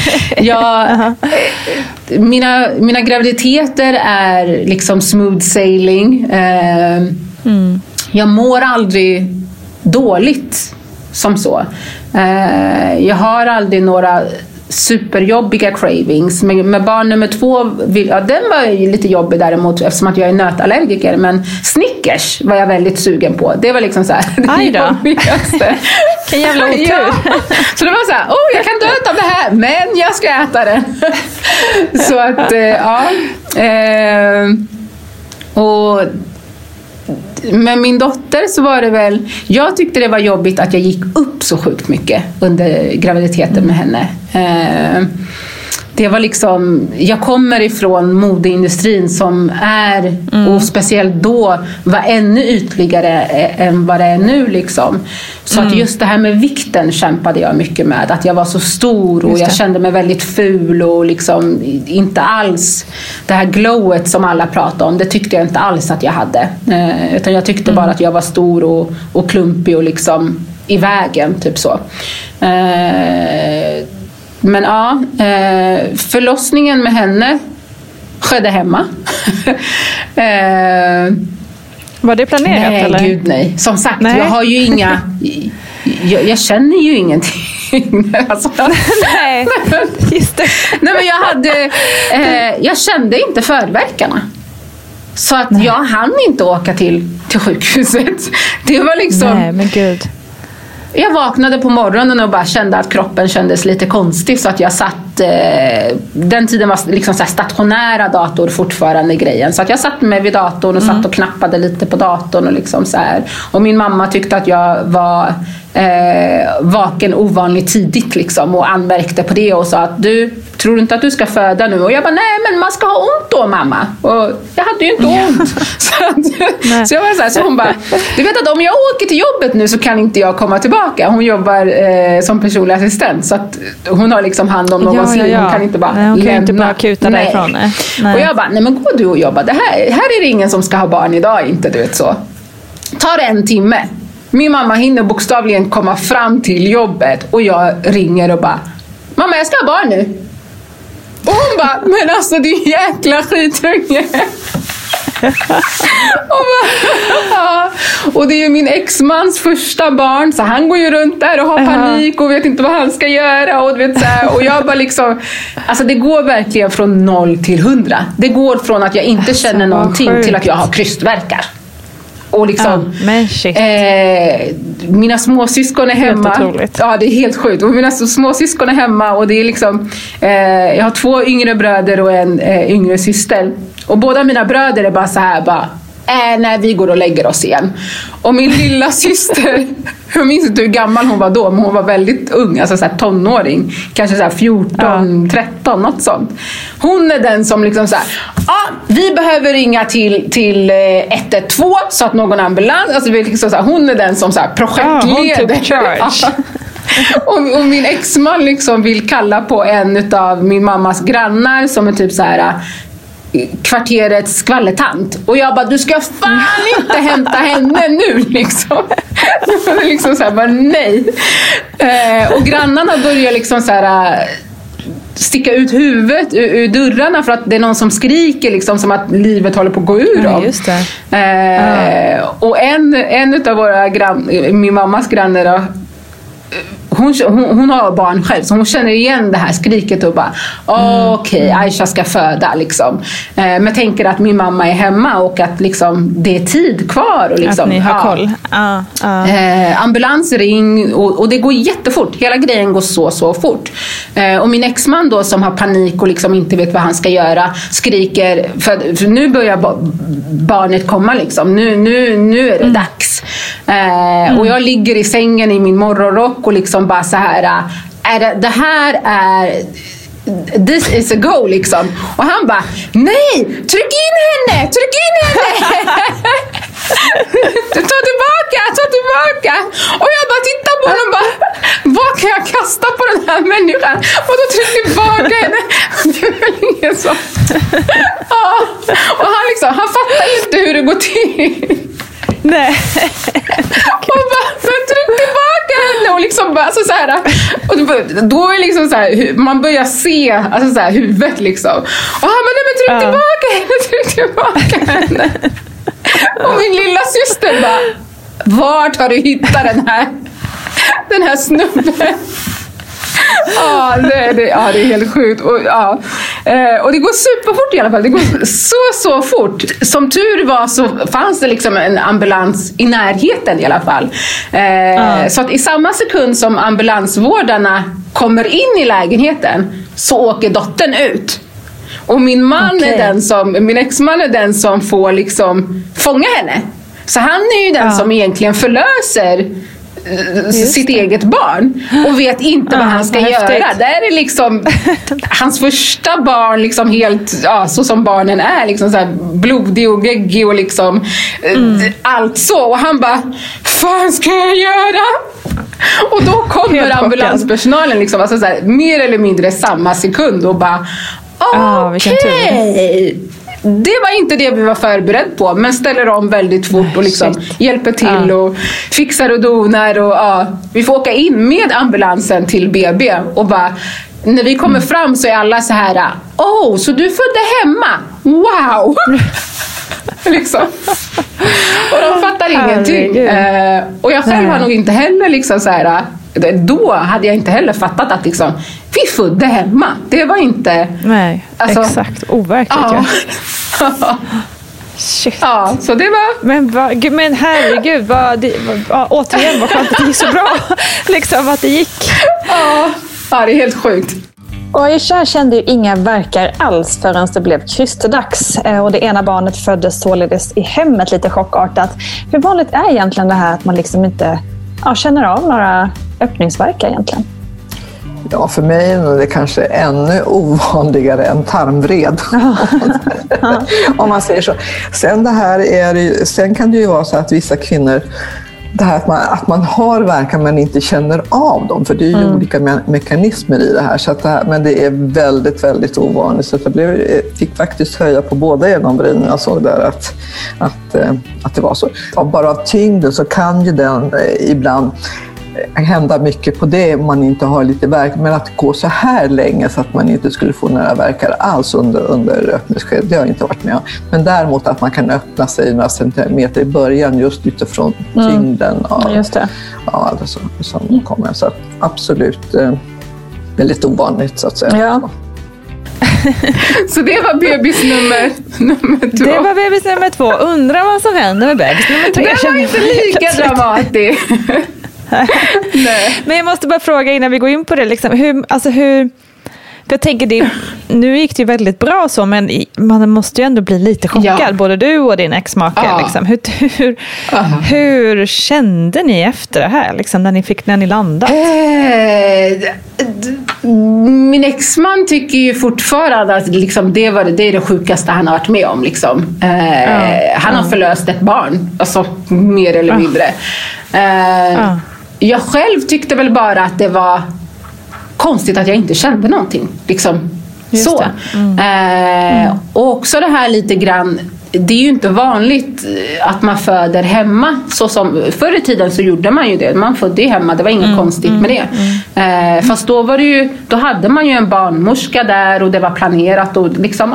S2: Mina graviditeter är liksom smooth sailing. Jag mår aldrig dåligt som så. Jag har aldrig några superjobbiga cravings. Med barn nummer 2 den var ju lite jobbig däremot, eftersom att jag är nötallergiker, men Snickers var jag väldigt sugen på. Det var liksom så här, det jobbigaste.
S7: Vilken jävla otur.
S2: Ja. Så det var så här, jag kan dö av det här, men jag ska äta det. Så att och med min dotter så var det väl, jag tyckte det var jobbigt att jag gick upp så sjukt mycket under graviditeten med henne. Det var liksom, jag kommer ifrån modeindustrin som är, och speciellt då var ännu ytligare än vad det är nu liksom. Så att just det här med vikten kämpade jag mycket med, att jag var så stor och jag kände mig väldigt ful och liksom inte alls det här glowet som alla pratar om, det tyckte jag inte alls att jag hade, utan jag tyckte bara att jag var stor och klumpig och liksom i vägen typ så. Men ja, förlossningen med henne skedde hemma.
S7: Var det planerat?
S2: Nej,
S7: eller?
S2: Gud nej. Som sagt, jag har ju inga... Jag känner ju ingenting. Alltså.
S7: Nej, just det.
S2: Nej, men jag kände inte förverkarna. Så att jag hann inte åka till sjukhuset. Det var liksom...
S7: Nej, men gud.
S2: Jag vaknade på morgonen och bara kände att kroppen kändes lite konstig, så att jag satt, den tiden var liksom så här stationära dator fortfarande grejen, så att jag satt med vid datorn och satt och knappade lite på datorn och liksom så här. Och min mamma tyckte att jag var vaken ovanligt tidigt liksom, och anmärkte på det och sa att du tror inte att du ska föda nu? Och jag bara, nej men man ska ha ont då mamma. Och jag hade ju inte ont. Så jag var så här, så hon bara, du vet att om jag åker till jobbet nu så kan inte jag komma tillbaka. Hon jobbar som personlig assistent, så att hon har liksom hand om någons liv. Hon kan inte bara
S7: hon
S2: lämna.
S7: Kan inte bara kuta därifrån. Nej.
S2: Och jag bara, nej men gå du och jobba. Här är det ingen som ska ha barn idag, inte du vet så. Ta det 1 timme. Min mamma hinner bokstavligen komma fram till jobbet och jag ringer och bara, mamma jag ska ha barn nu. Och hon bara, men alltså du jäkla skitunge. Och det är ju min exmans första barn, så han går ju runt där och har panik och vet inte vad han ska göra och, du vet, så här, och jag bara liksom, alltså det går verkligen från 0 till 100. Det går från att jag inte känner någonting till att jag har krystvärkar. Och liksom, mina småsyskon är hemma. Ja, det är helt sjukt. Och mina småsyskon är hemma och det är liksom, jag har 2 yngre bröder och en yngre syster. Och båda mina bröder är bara så här, nej vi går och lägger oss igen. Och min lilla syster, jag minns inte hur gammal hon var då, men hon var väldigt ung, alltså så här tonåring, kanske så här 14, 13, något sånt. Hon är den som liksom så här, vi behöver ringa till 112 så att någon ambulans, alltså liksom så här, hon är den som så här projektleder. Och min exman liksom vill kalla på en av min mammas grannar som är typ så här kvarterets skvalletant. Och jag bara, du ska fan inte hämta henne nu liksom. liksom så här, bara nej. Och grannarna börjar liksom så här sticka ut huvudet ur dörrarna för att det är någon som skriker liksom, som att livet håller på att gå ur dem.
S7: Just det.
S2: Och en av våra min mammas grannar då, hon har barn själv, så hon känner igen det här skriket och bara okej, Aisha ska föda liksom. Men tänker att min mamma är hemma och att liksom, det är tid kvar och liksom,
S7: att ni har koll.
S2: Ambulansring och det går jättefort, hela grejen går så fort. Och min exman då, som har panik och liksom inte vet vad han ska göra, skriker för nu börjar barnet komma liksom. Nu är det dags. Och jag ligger i sängen i min morgonrock och liksom bara så här, det här är this is a go liksom. Och han bara, nej, tryck in henne ta tillbaka. Och jag bara tittar på honom och bara, vad kan jag kasta på den här människan? Och då tryck tillbaka henne. Det är väl ingen så. Och han fattar inte hur det går till.
S7: Nej.
S2: Och bara, tryck tillbaka henne och liksom bara så här. Och då är liksom så här, man börjar se alltså så här, huvudet liksom. Och han bara, nej men tryck tillbaka henne. Och min lilla syster bara, vart har du hittat den här snubben? Det är helt sjukt. Och det går superfort i alla fall. Det går så fort. Som tur var så fanns det liksom en ambulans i närheten i alla fall. Så att i samma sekund som ambulansvårdarna kommer in i lägenheten så åker dottern ut. Och min exman är den som får liksom fånga henne. Så han är ju den som egentligen förlöser sitt eget barn och vet inte vad han ska göra. Det är liksom hans första barn liksom, helt så som barnen är liksom, så här, blodig och geggig och liksom allt så, och han bara, fan ska jag göra? Och då kommer ambulanspersonalen liksom, alltså, så här, mer eller mindre samma sekund och bara okej. Det var inte det vi var förberedd på, men ställer om väldigt fort och liksom hjälper till och fixar och donar och vi får åka in med ambulansen till BB och bara, när vi kommer fram så är alla så här, så du födde hemma, wow. Liksom. Och de fattar ingenting. Och jag själv har nog inte heller liksom så här, då hade jag inte heller fattat att liksom, vi födde hemma. Det var inte...
S7: Nej, alltså, exakt. Overkligt. Shit.
S2: Ja, så det var...
S7: Men herregud, återigen vad skönt att det gick så bra. Liksom att det gick.
S2: Ja, det är helt sjukt.
S15: Och Aisha kände ju inga verkar alls förrän det blev krysterdags. Och det ena barnet föddes således i hemmet lite chockartat. Hur vanligt är egentligen det här att man liksom inte känner av några öppningsverkar egentligen?
S8: Ja, för mig är det kanske ännu ovanligare än tarmvred. Om man säger så. Sen kan det ju vara så att vissa kvinnor, det här att man har verkan men inte känner av dem, för det är ju olika mekanismer i det här, så att men det är väldigt, väldigt ovanligt, så att jag fick faktiskt höja på båda ögonbrynen. Jag såg där att det var så. Bara av tyngden så kan ju den ibland hända mycket på det om man inte har lite verk, men att gå så här länge så att man inte skulle få några verkar alls under öppningsskedet, det har jag inte varit med om. Men däremot att man kan öppna sig några centimeter i början just utifrån tyngden av allt som kommer. Så absolut väldigt ovanligt så att säga.
S7: Ja.
S2: Så det var bebis nummer 2.
S7: Det var bebis nummer 2. Undrar vad som händer med bebis nummer 3.
S2: Det var inte lika dramatiskt.
S7: Nej. Men jag måste bara fråga innan vi går in på det. Liksom, hur jag tänker nu gick det ju väldigt bra så, men man måste ju ändå bli lite chockad, både du och din exmake. Liksom. Hur kände ni efter det här, liksom, när ni landade?
S2: Min exman tycker ju fortfarande att liksom, det är det sjukaste han har varit med om. Liksom. Han har förlöst ett barn, alltså mer eller mindre. Jag själv tyckte väl bara att det var konstigt att jag inte kände någonting liksom. Så. Och också det här lite grann det är ju inte vanligt att man föder hemma. Så som förr i tiden så gjorde man ju det. Man födde ju hemma, det var inget konstigt med det. Fast då var det ju, då hade man ju en barnmorska där och det var planerat och liksom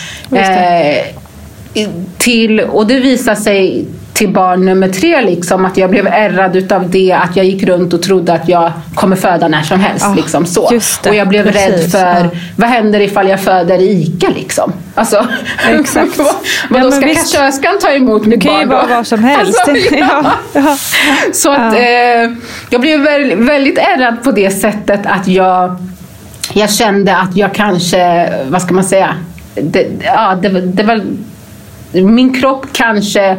S2: och det visade sig till barn nummer 3 liksom, att jag blev ärrad utav det, att jag gick runt och trodde att jag kommer föda när som helst liksom så. Och jag blev rädd för vad händer ifall jag föder ICA liksom. Alltså,
S7: exakt.
S2: Men då ska kassörskan ta emot mitt barn.
S7: Det kan ju vara vad som helst.
S2: Alltså, så att jag blev väldigt ärrad på det sättet att jag kände att jag kanske, vad ska man säga, det var min kropp kanske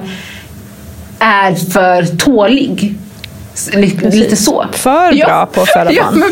S2: är för tålig. Lite så.
S7: För bra på att föda barn.
S2: Ja, men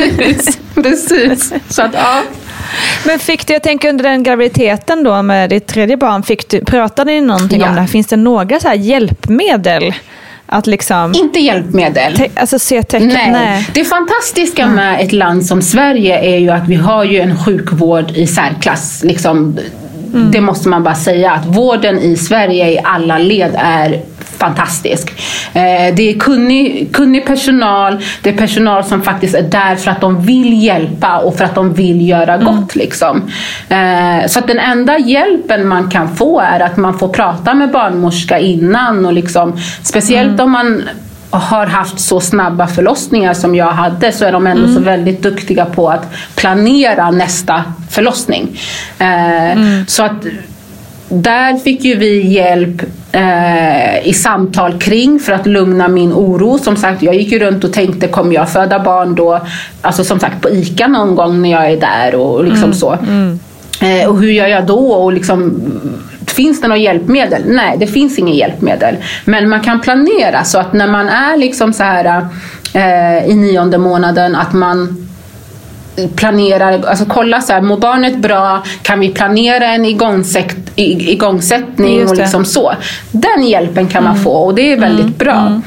S2: precis. Så att,
S7: Men fick du, jag tänker under den graviditeten då med ditt 3:e barn, pratade ni någonting om det här? Finns det några så här hjälpmedel? Att liksom,
S2: inte hjälpmedel.
S7: Alltså se tecken. Nej.
S2: Det fantastiska med ett land som Sverige är ju att vi har ju en sjukvård i särklass. Liksom, det måste man bara säga, att vården i Sverige i alla led är fantastisk. Det är kunnig personal, det är personal som faktiskt är där för att de vill hjälpa och för att de vill göra gott liksom. Så att den enda hjälpen man kan få är att man får prata med barnmorska innan och liksom, speciellt om man har haft så snabba förlossningar som jag hade, så är de ändå så väldigt duktiga på att planera nästa förlossning. Så att där fick ju vi hjälp i samtal kring för att lugna min oro. Som sagt, jag gick ju runt och tänkte, kommer jag föda barn då? Alltså som sagt på ICA någon gång när jag är där och liksom så. Och hur gör jag då? Och liksom, finns det något hjälpmedel? Nej, det finns inget hjälpmedel. Men man kan planera så att när man är liksom så här i 9:e månaden, att man planerar, alltså kolla så här, mår barnet bra, kan vi planera en igångsättning och liksom så. Den hjälpen kan man få och det är väldigt bra.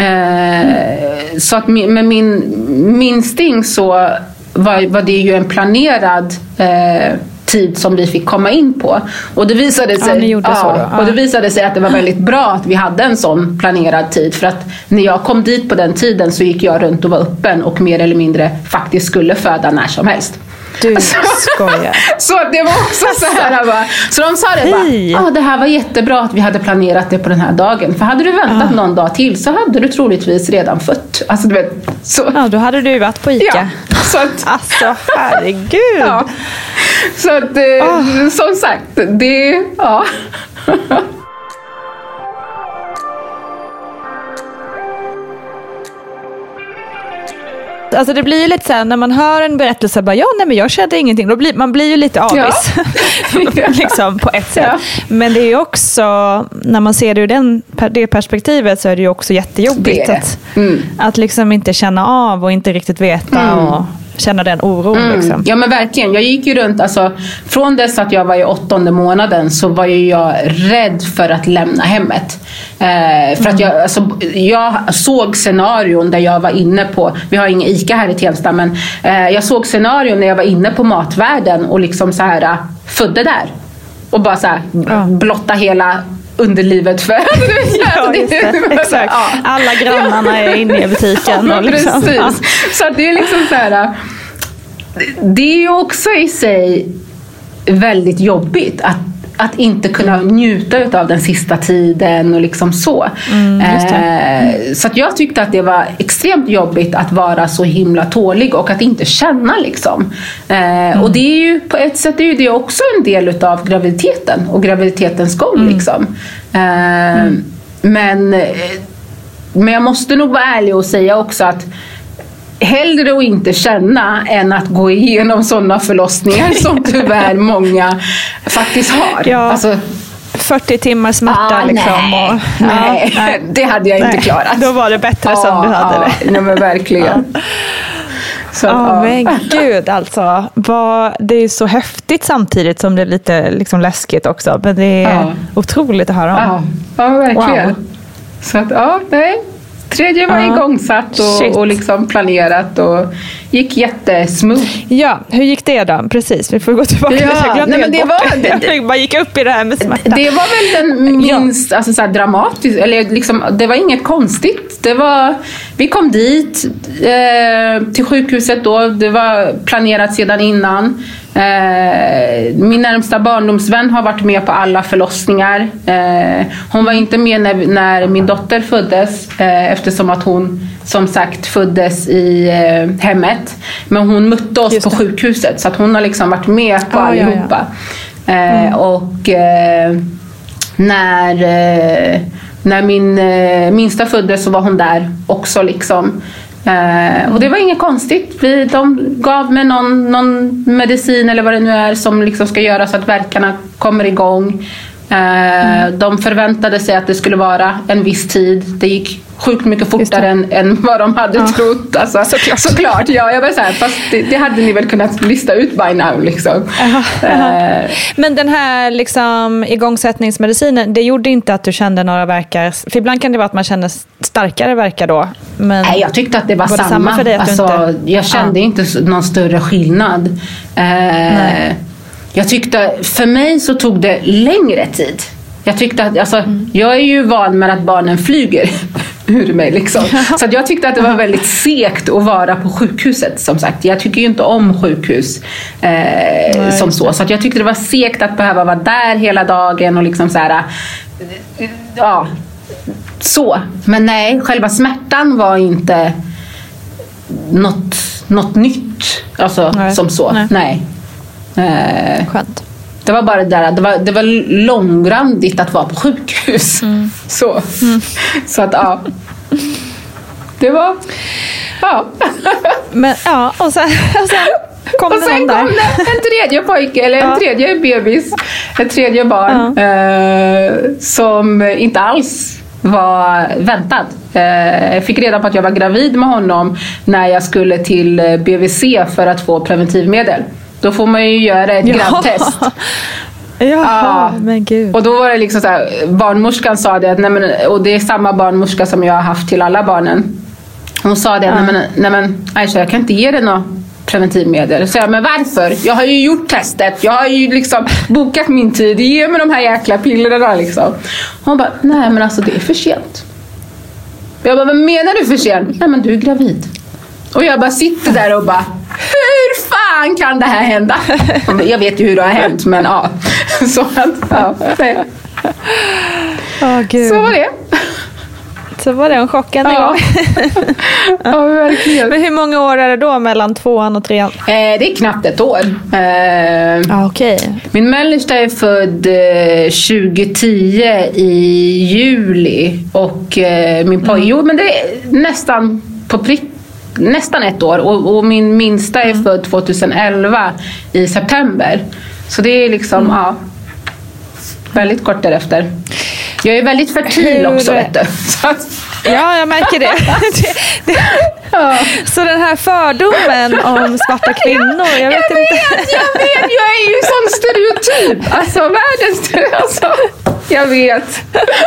S2: Så att med min sting så var det ju en planerad tid som vi fick komma in på. Och det visade sig, och det visade sig att det var väldigt bra att vi hade en sån planerad tid, för att när jag kom dit på den tiden så gick jag runt och var öppen och mer eller mindre faktiskt skulle föda när som helst.
S7: Du skojar.
S2: Så det var också så här bara. Så de sa det bara, det här var jättebra att vi hade planerat det på den här dagen. För hade du väntat någon dag till så hade du troligtvis redan fött. Alltså du vet, så.
S7: Ja, då hade du varit på ICA.
S2: Ja, så att,
S7: alltså herregud.
S2: Ja. Så att som sagt, det
S7: Alltså det blir ju lite så här, när man hör en berättelse bara, men jag kände ingenting, man blir ju lite avis liksom på ett sätt. Men det är ju också, när man ser det ur det perspektivet, så är det ju också jättejobbigt att liksom inte känna av och inte riktigt veta och känna den oron liksom. Ja men verkligen, jag gick ju runt, alltså från dess att jag var i 8:e månaden så var ju jag rädd för att lämna hemmet. För att jag såg scenarion där jag var inne på, vi har ingen ICA här i Tensta, men jag såg scenarion när jag var inne på matvärlden och liksom så här födde där och bara så här blotta hela underlivet för exakt. Alla grannarna är inne i butiken och liksom,
S2: precis. Så det är liksom så här, det är ju också i sig väldigt jobbigt att inte kunna njuta av den sista tiden och liksom så. Så att jag tyckte att det var extremt jobbigt att vara så himla tålig och att inte känna liksom. Och det är ju på ett sätt är ju det också en del utav graviditeten och graviditetens gång liksom. Men jag måste nog vara ärlig och säga också att hellre att inte känna än att gå igenom sådana förlossningar som tyvärr många faktiskt har.
S7: Ja,
S2: alltså,
S7: 40 timmar smärta liksom.
S2: Nej, det hade jag inte klarat.
S7: Då var det bättre som du hade det.
S2: Nej, men verkligen.
S7: Men gud alltså, det är så häftigt samtidigt som det är lite liksom läskigt också. Men det är otroligt att höra om.
S2: Ja, verkligen. Wow. Så att, Tredje var igångsatt och liksom planerat och gick jättesmooth.
S7: Ja, hur gick det då? Precis, vi får gå tillbaka. Jag bara gick upp i det här med smärta.
S2: Det var väl den minst alltså, så här, dramatiskt, eller liksom, det var inget konstigt. Vi kom dit till sjukhuset då, det var planerat sedan innan. Min närmsta barndomsvän har varit med på alla förlossningar. Hon var inte med när min dotter föddes, eftersom att hon som sagt föddes i hemmet. Men hon mötte oss på sjukhuset, så att hon har liksom varit med på allihopa. Och när min minsta föddes så var hon där också liksom. Och det var inget konstigt. De gav mig någon medicin eller vad det nu är som liksom ska göra så att verkarna kommer igång. De förväntade sig att det skulle vara en viss tid. Det gick sjukt mycket fortare än vad de hade trott. Alltså, såklart. Ja, jag var så här, fast det hade ni väl kunnat lista ut by now liksom.
S7: Men den här liksom igångsättningsmedicinen, det gjorde inte att du kände några verkar? För ibland kan det vara att man känner starkare verkar då. Men
S2: nej, jag tyckte att det var samma för dig, att alltså, jag kände inte någon större skillnad. Jag tyckte, för mig så tog det längre tid. Jag tyckte att, alltså, jag är ju van med att barnen flyger ur mig liksom. Så att jag tyckte att det var väldigt segt att vara på sjukhuset, som sagt. Jag tycker ju inte om sjukhus som så. Så att jag tyckte det var segt att behöva vara där hela dagen och liksom så här, ja, så. Men nej, själva smärtan var inte något nytt, alltså, som så. Nej.
S7: Skönt.
S2: Det var bara det var långrandigt att vara på sjukhus. Så att ja. Det var
S7: men ja, och sen kom det en
S2: tredje pojke eller en tredje bebis, ett tredje barn som inte alls var väntad. Jag fick reda på att jag var gravid med honom när jag skulle till BVC för att få preventivmedel. Då får man ju göra ett grabbtest.
S7: Men gud.
S2: Och då var det liksom så här, barnmorskan sa det, och det är samma barnmorska som jag har haft till alla barnen. Hon sa det, nej men Aisha, jag kan inte ge dig något preventivmedel. Så jag, men varför? Jag har ju gjort testet. Jag har ju liksom bokat min tid. Ge mig de här jäkla pillerna liksom. Hon bara, nej men alltså det är för sent. Jag bara, vad menar du för sent? Nej men du är gravid. Och jag bara sitter där och bara, hur fan kan det här hända? Jag vet ju hur det har hänt, men ja. Så att,
S7: Gud.
S2: Så var det.
S7: Så var det en chockande gång.
S2: Ja, verkligen.
S7: Men hur många år är det då mellan 2:an och 3:an?
S2: Det är knappt ett år.
S7: Okej.
S2: Min mellersta är född 2010 i juli. Och min pojke, men det är nästan på prick. Nästan ett år, och min minsta är född 2011 i september. Så det är liksom väldigt kort därefter. Jag är väldigt fertil också, vet du. Så att...
S7: Ja, jag märker det. Så den här fördomen om svarta kvinnor, jag vet,
S2: jag är ju sån stereotyp. Alltså världens jag vet.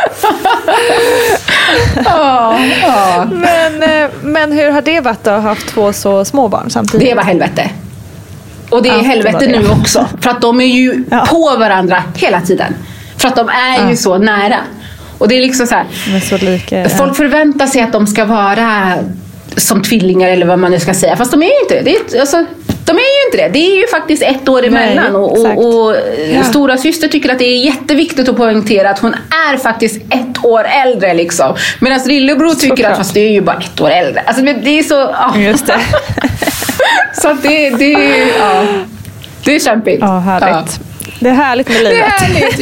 S7: Men hur har det varit att ha haft 2 så små barn samtidigt?
S2: Det var helvete. Och det är helvete nu också. För att de är ju på varandra hela tiden. För att de är ju så nära. Och det är liksom så här, folk förväntar sig att de ska vara som tvillingar eller vad man nu ska säga. Fast de är ju inte det. De är ju inte det. Det är ju faktiskt 1 år emellan. Och stora syster tycker att det är jätteviktigt att poängtera att hon är faktiskt 1 år äldre liksom. Medan lillebror tycker att fast det är ju bara 1 år äldre. Alltså det är så...
S7: Just det.
S2: Så att det är kämpigt.
S7: Ja, härligt. Det är härligt med livet.
S2: Det är härligt,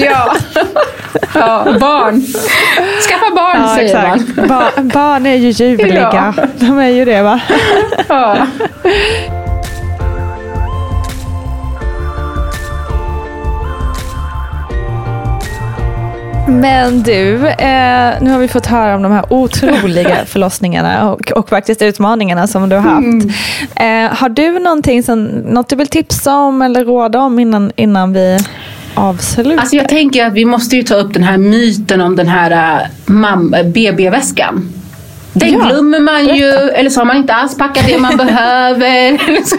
S2: barn. Skaffa barn, säger man.
S7: Barn är ju ljuvliga. De är ju det, va?
S2: Ja.
S7: Men du, nu har vi fått höra om de här otroliga förlossningarna och faktiskt utmaningarna som du har haft. Har du något du vill tipsa om eller råda om innan vi avslutar?
S2: Alltså jag tänker att vi måste ju ta upp den här myten om den här BB-väskan. Det glömmer man ju, eller så har man inte alls packat det man behöver.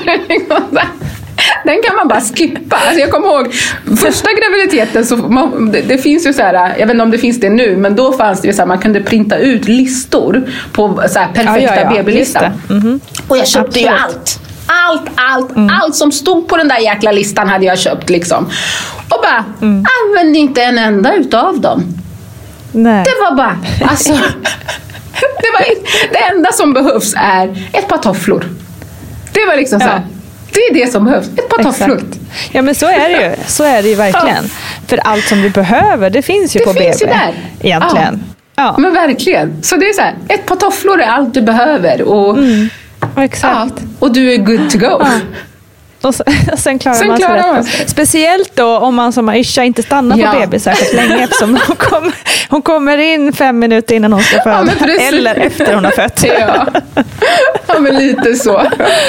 S2: Den kan man bara skippa. Alltså jag kommer ihåg första graviditeten, så det finns ju så här, jag vet inte om det finns det nu, men då fanns det ju så här, man kunde printa ut listor på så här perfekta BB-listan. Och jag köpte ju allt som stod på den där jäkla listan hade jag köpt liksom. Och bara använde inte en enda utav dem.
S7: Nej.
S2: Det var bara alltså det enda som behövs är ett par tofflor. Det var liksom så här, det är det som behövs, ett par tofflor.
S7: Ja, men så är det ju verkligen. För allt som du behöver, det finns ju på BB. Det finns ju där. Egentligen.
S2: Ja. Men verkligen. Så det är så här, ett par tofflor är allt du behöver. Och,
S7: exakt.
S2: Och du är good to go.
S7: Och sen klarar man sig rätt. Speciellt då om man som Aisha inte stannar på BB särskilt länge, eftersom hon kommer in 5 minuter innan hon ska föda. Eller efter hon har fött.
S2: Ja, men lite så.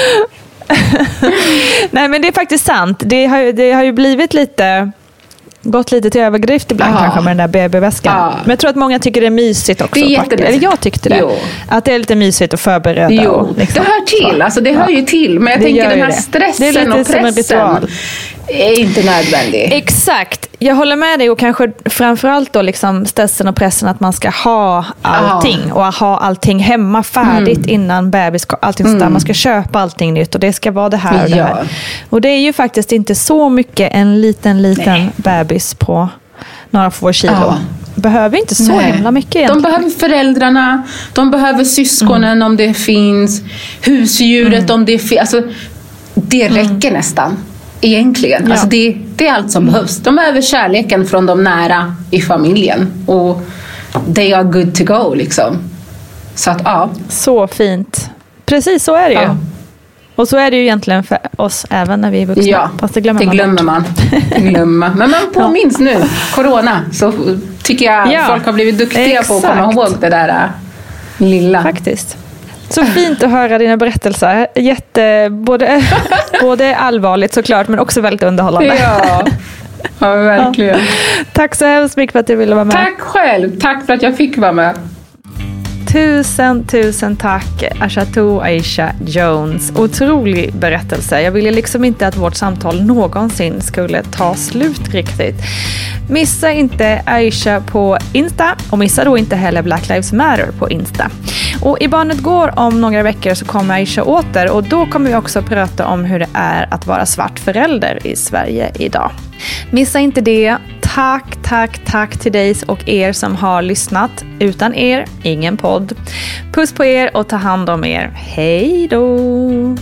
S7: Nej, men det är faktiskt sant. Det har ju blivit gått lite till överdrift ibland kanske med den där BB-väskan. Men jag tror att många tycker det är mysigt också.
S2: Det är
S7: eller jag tyckte det. Att det är lite mysigt att förbereda.
S2: Jo, liksom. Det hör till. Alltså det hör ju till. Men jag tänker den här stressen och pressen är inte nödvändig.
S7: Exakt. Jag håller med dig, och kanske framförallt då liksom stressen och pressen att man ska ha allting och ha allting hemma färdigt innan bebis, allting sånt där. Man ska köpa allting nytt och det ska vara det här och det här. Och det är ju faktiskt inte så mycket en liten bebis på några få kilo. Behöver inte så himla mycket egentligen.
S2: De behöver föräldrarna, de behöver syskonen om det finns, husdjuret om det finns. Alltså, det räcker nästan. Egentligen. Alltså det är allt som behövs. De behöver kärleken från de nära i familjen. Och they are good to go liksom. Så att
S7: Så fint. Precis så är det ju. Och så är det ju egentligen för oss även när vi är vuxna.
S2: Ja,
S7: fast det glömmer
S2: man. Men man påminns nu. Corona. Så tycker jag folk har blivit duktiga på att komma ihåg det där lilla.
S7: Faktiskt. Så fint att höra dina berättelser. Både allvarligt såklart, men också väldigt underhållande.
S2: Ja, verkligen.
S7: Tack så hemskt mycket för att du ville vara med.
S2: Tack själv. Tack för att jag fick vara med.
S7: Tusen tack Ashatu Aisha Jones. Otrolig berättelse. Jag ville liksom inte att vårt samtal någonsin skulle ta slut riktigt. Missa inte Aisha på Insta och missa då inte heller Black Lives Matter på Insta. Och i Barnet går om några veckor så kommer Aisha åter, och då kommer vi också prata om hur det är att vara svart förälder i Sverige idag. Missa inte det. Tack till dig och er som har lyssnat. Utan er, ingen podd. Puss på er och ta hand om er. Hej då!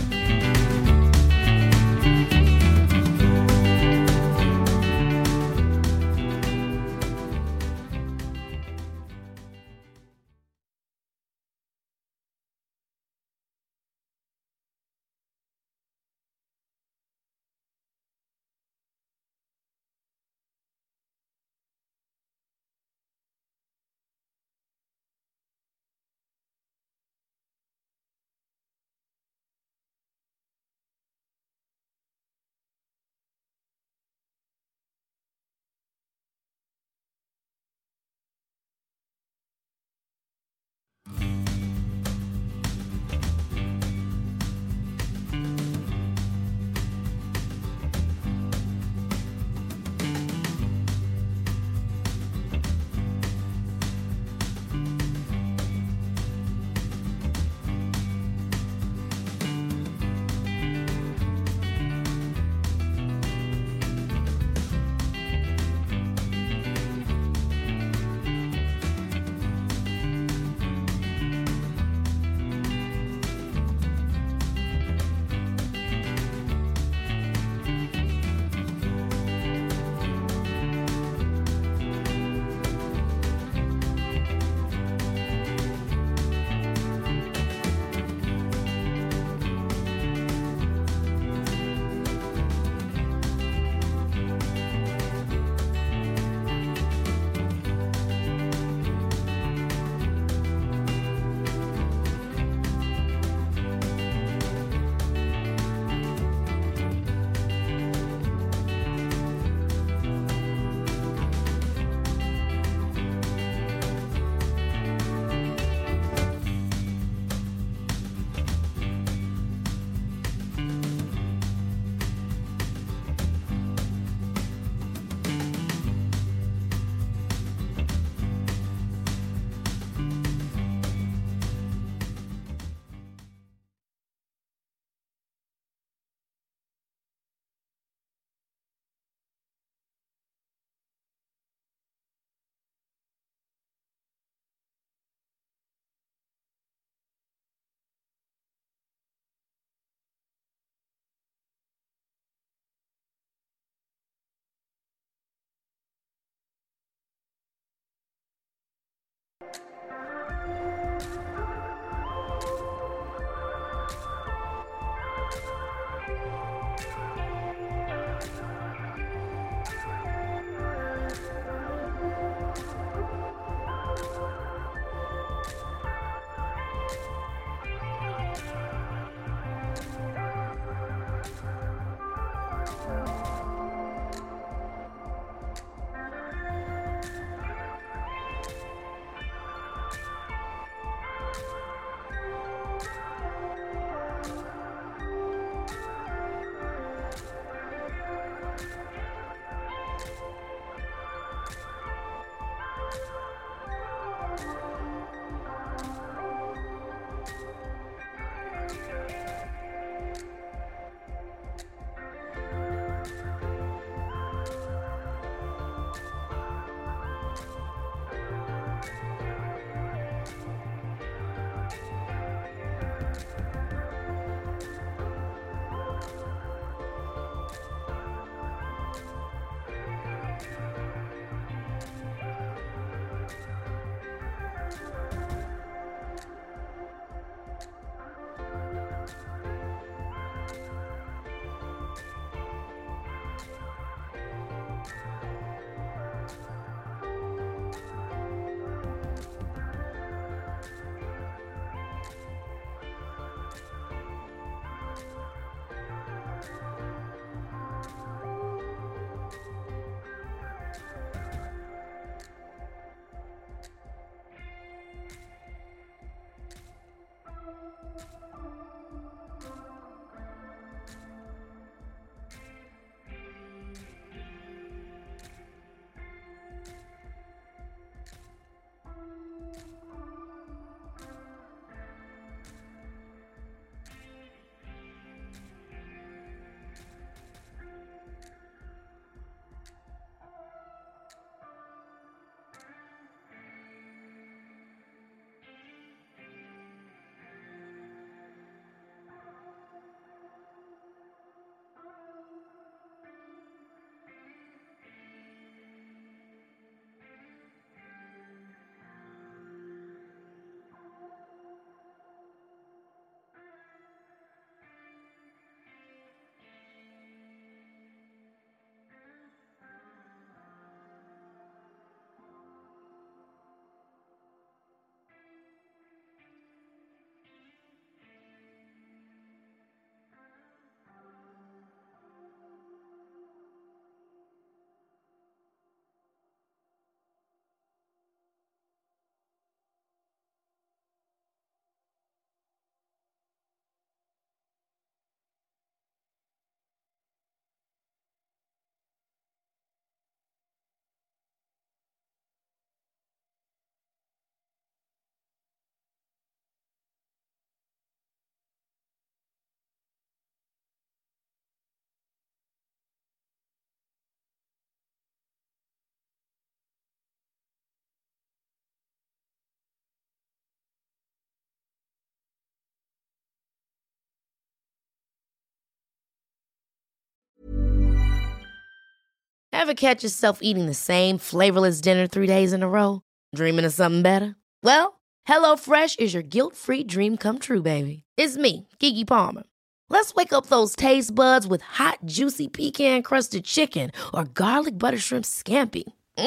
S14: Ever catch yourself eating the same flavorless dinner 3 days in a row? Dreaming of something better? Well, HelloFresh is your guilt-free dream come true, baby. It's me, Keke Palmer. Let's wake up those taste buds with hot, juicy pecan-crusted chicken or garlic butter shrimp scampi.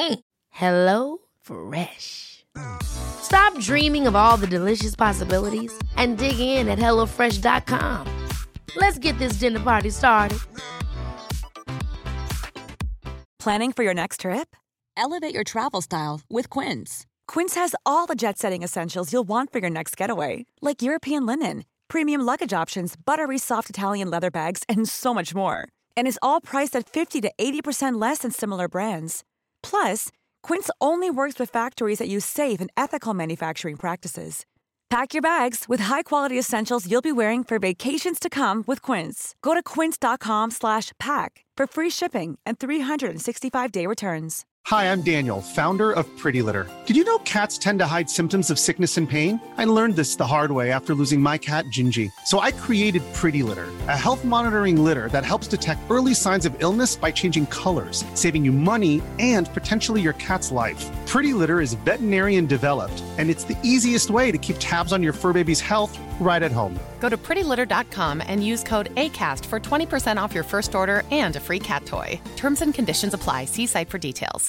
S14: HelloFresh. Stop dreaming of all the delicious possibilities and dig in at HelloFresh.com. Let's get this dinner party started.
S16: Planning for your next trip? Elevate your travel style with Quince. Quince has all the jet-setting essentials you'll want for your next getaway, like European linen, premium luggage options, buttery soft Italian leather bags, and so much more. And is all priced at 50 to 80% less than similar brands. Plus, Quince only works with factories that use safe and ethical manufacturing practices. Pack your bags with high-quality essentials you'll be wearing for vacations to come with Quince. Go to quince.com/pack for free shipping and 365-day returns.
S3: Hi, I'm Daniel, founder of Pretty Litter. Did you know cats tend to hide symptoms of sickness and pain? I learned this the hard way after losing my cat, Gingy. So I created Pretty Litter, a health monitoring litter that helps detect early signs of illness by changing colors, saving you money and potentially your cat's life. Pretty Litter is veterinarian developed, and it's the easiest way to keep tabs on your fur baby's health right at home.
S4: Go to prettylitter.com and use code ACAST for 20% off your first order and a free cat toy. Terms and conditions apply. See site for details.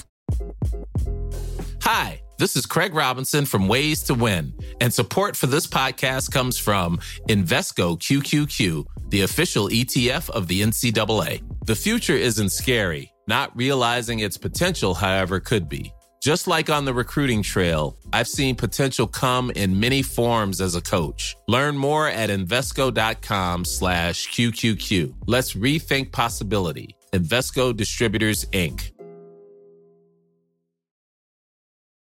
S17: Hi, this is Craig Robinson from Ways to Win, and support for this podcast comes from Invesco QQQ, the official ETF of the NCAA. The future isn't scary. Not realizing its potential, however, could be. Just like on the recruiting trail, I've seen potential come in many forms as a coach. Learn more at Invesco.com/QQQ. Let's rethink possibility. Invesco Distributors, Inc.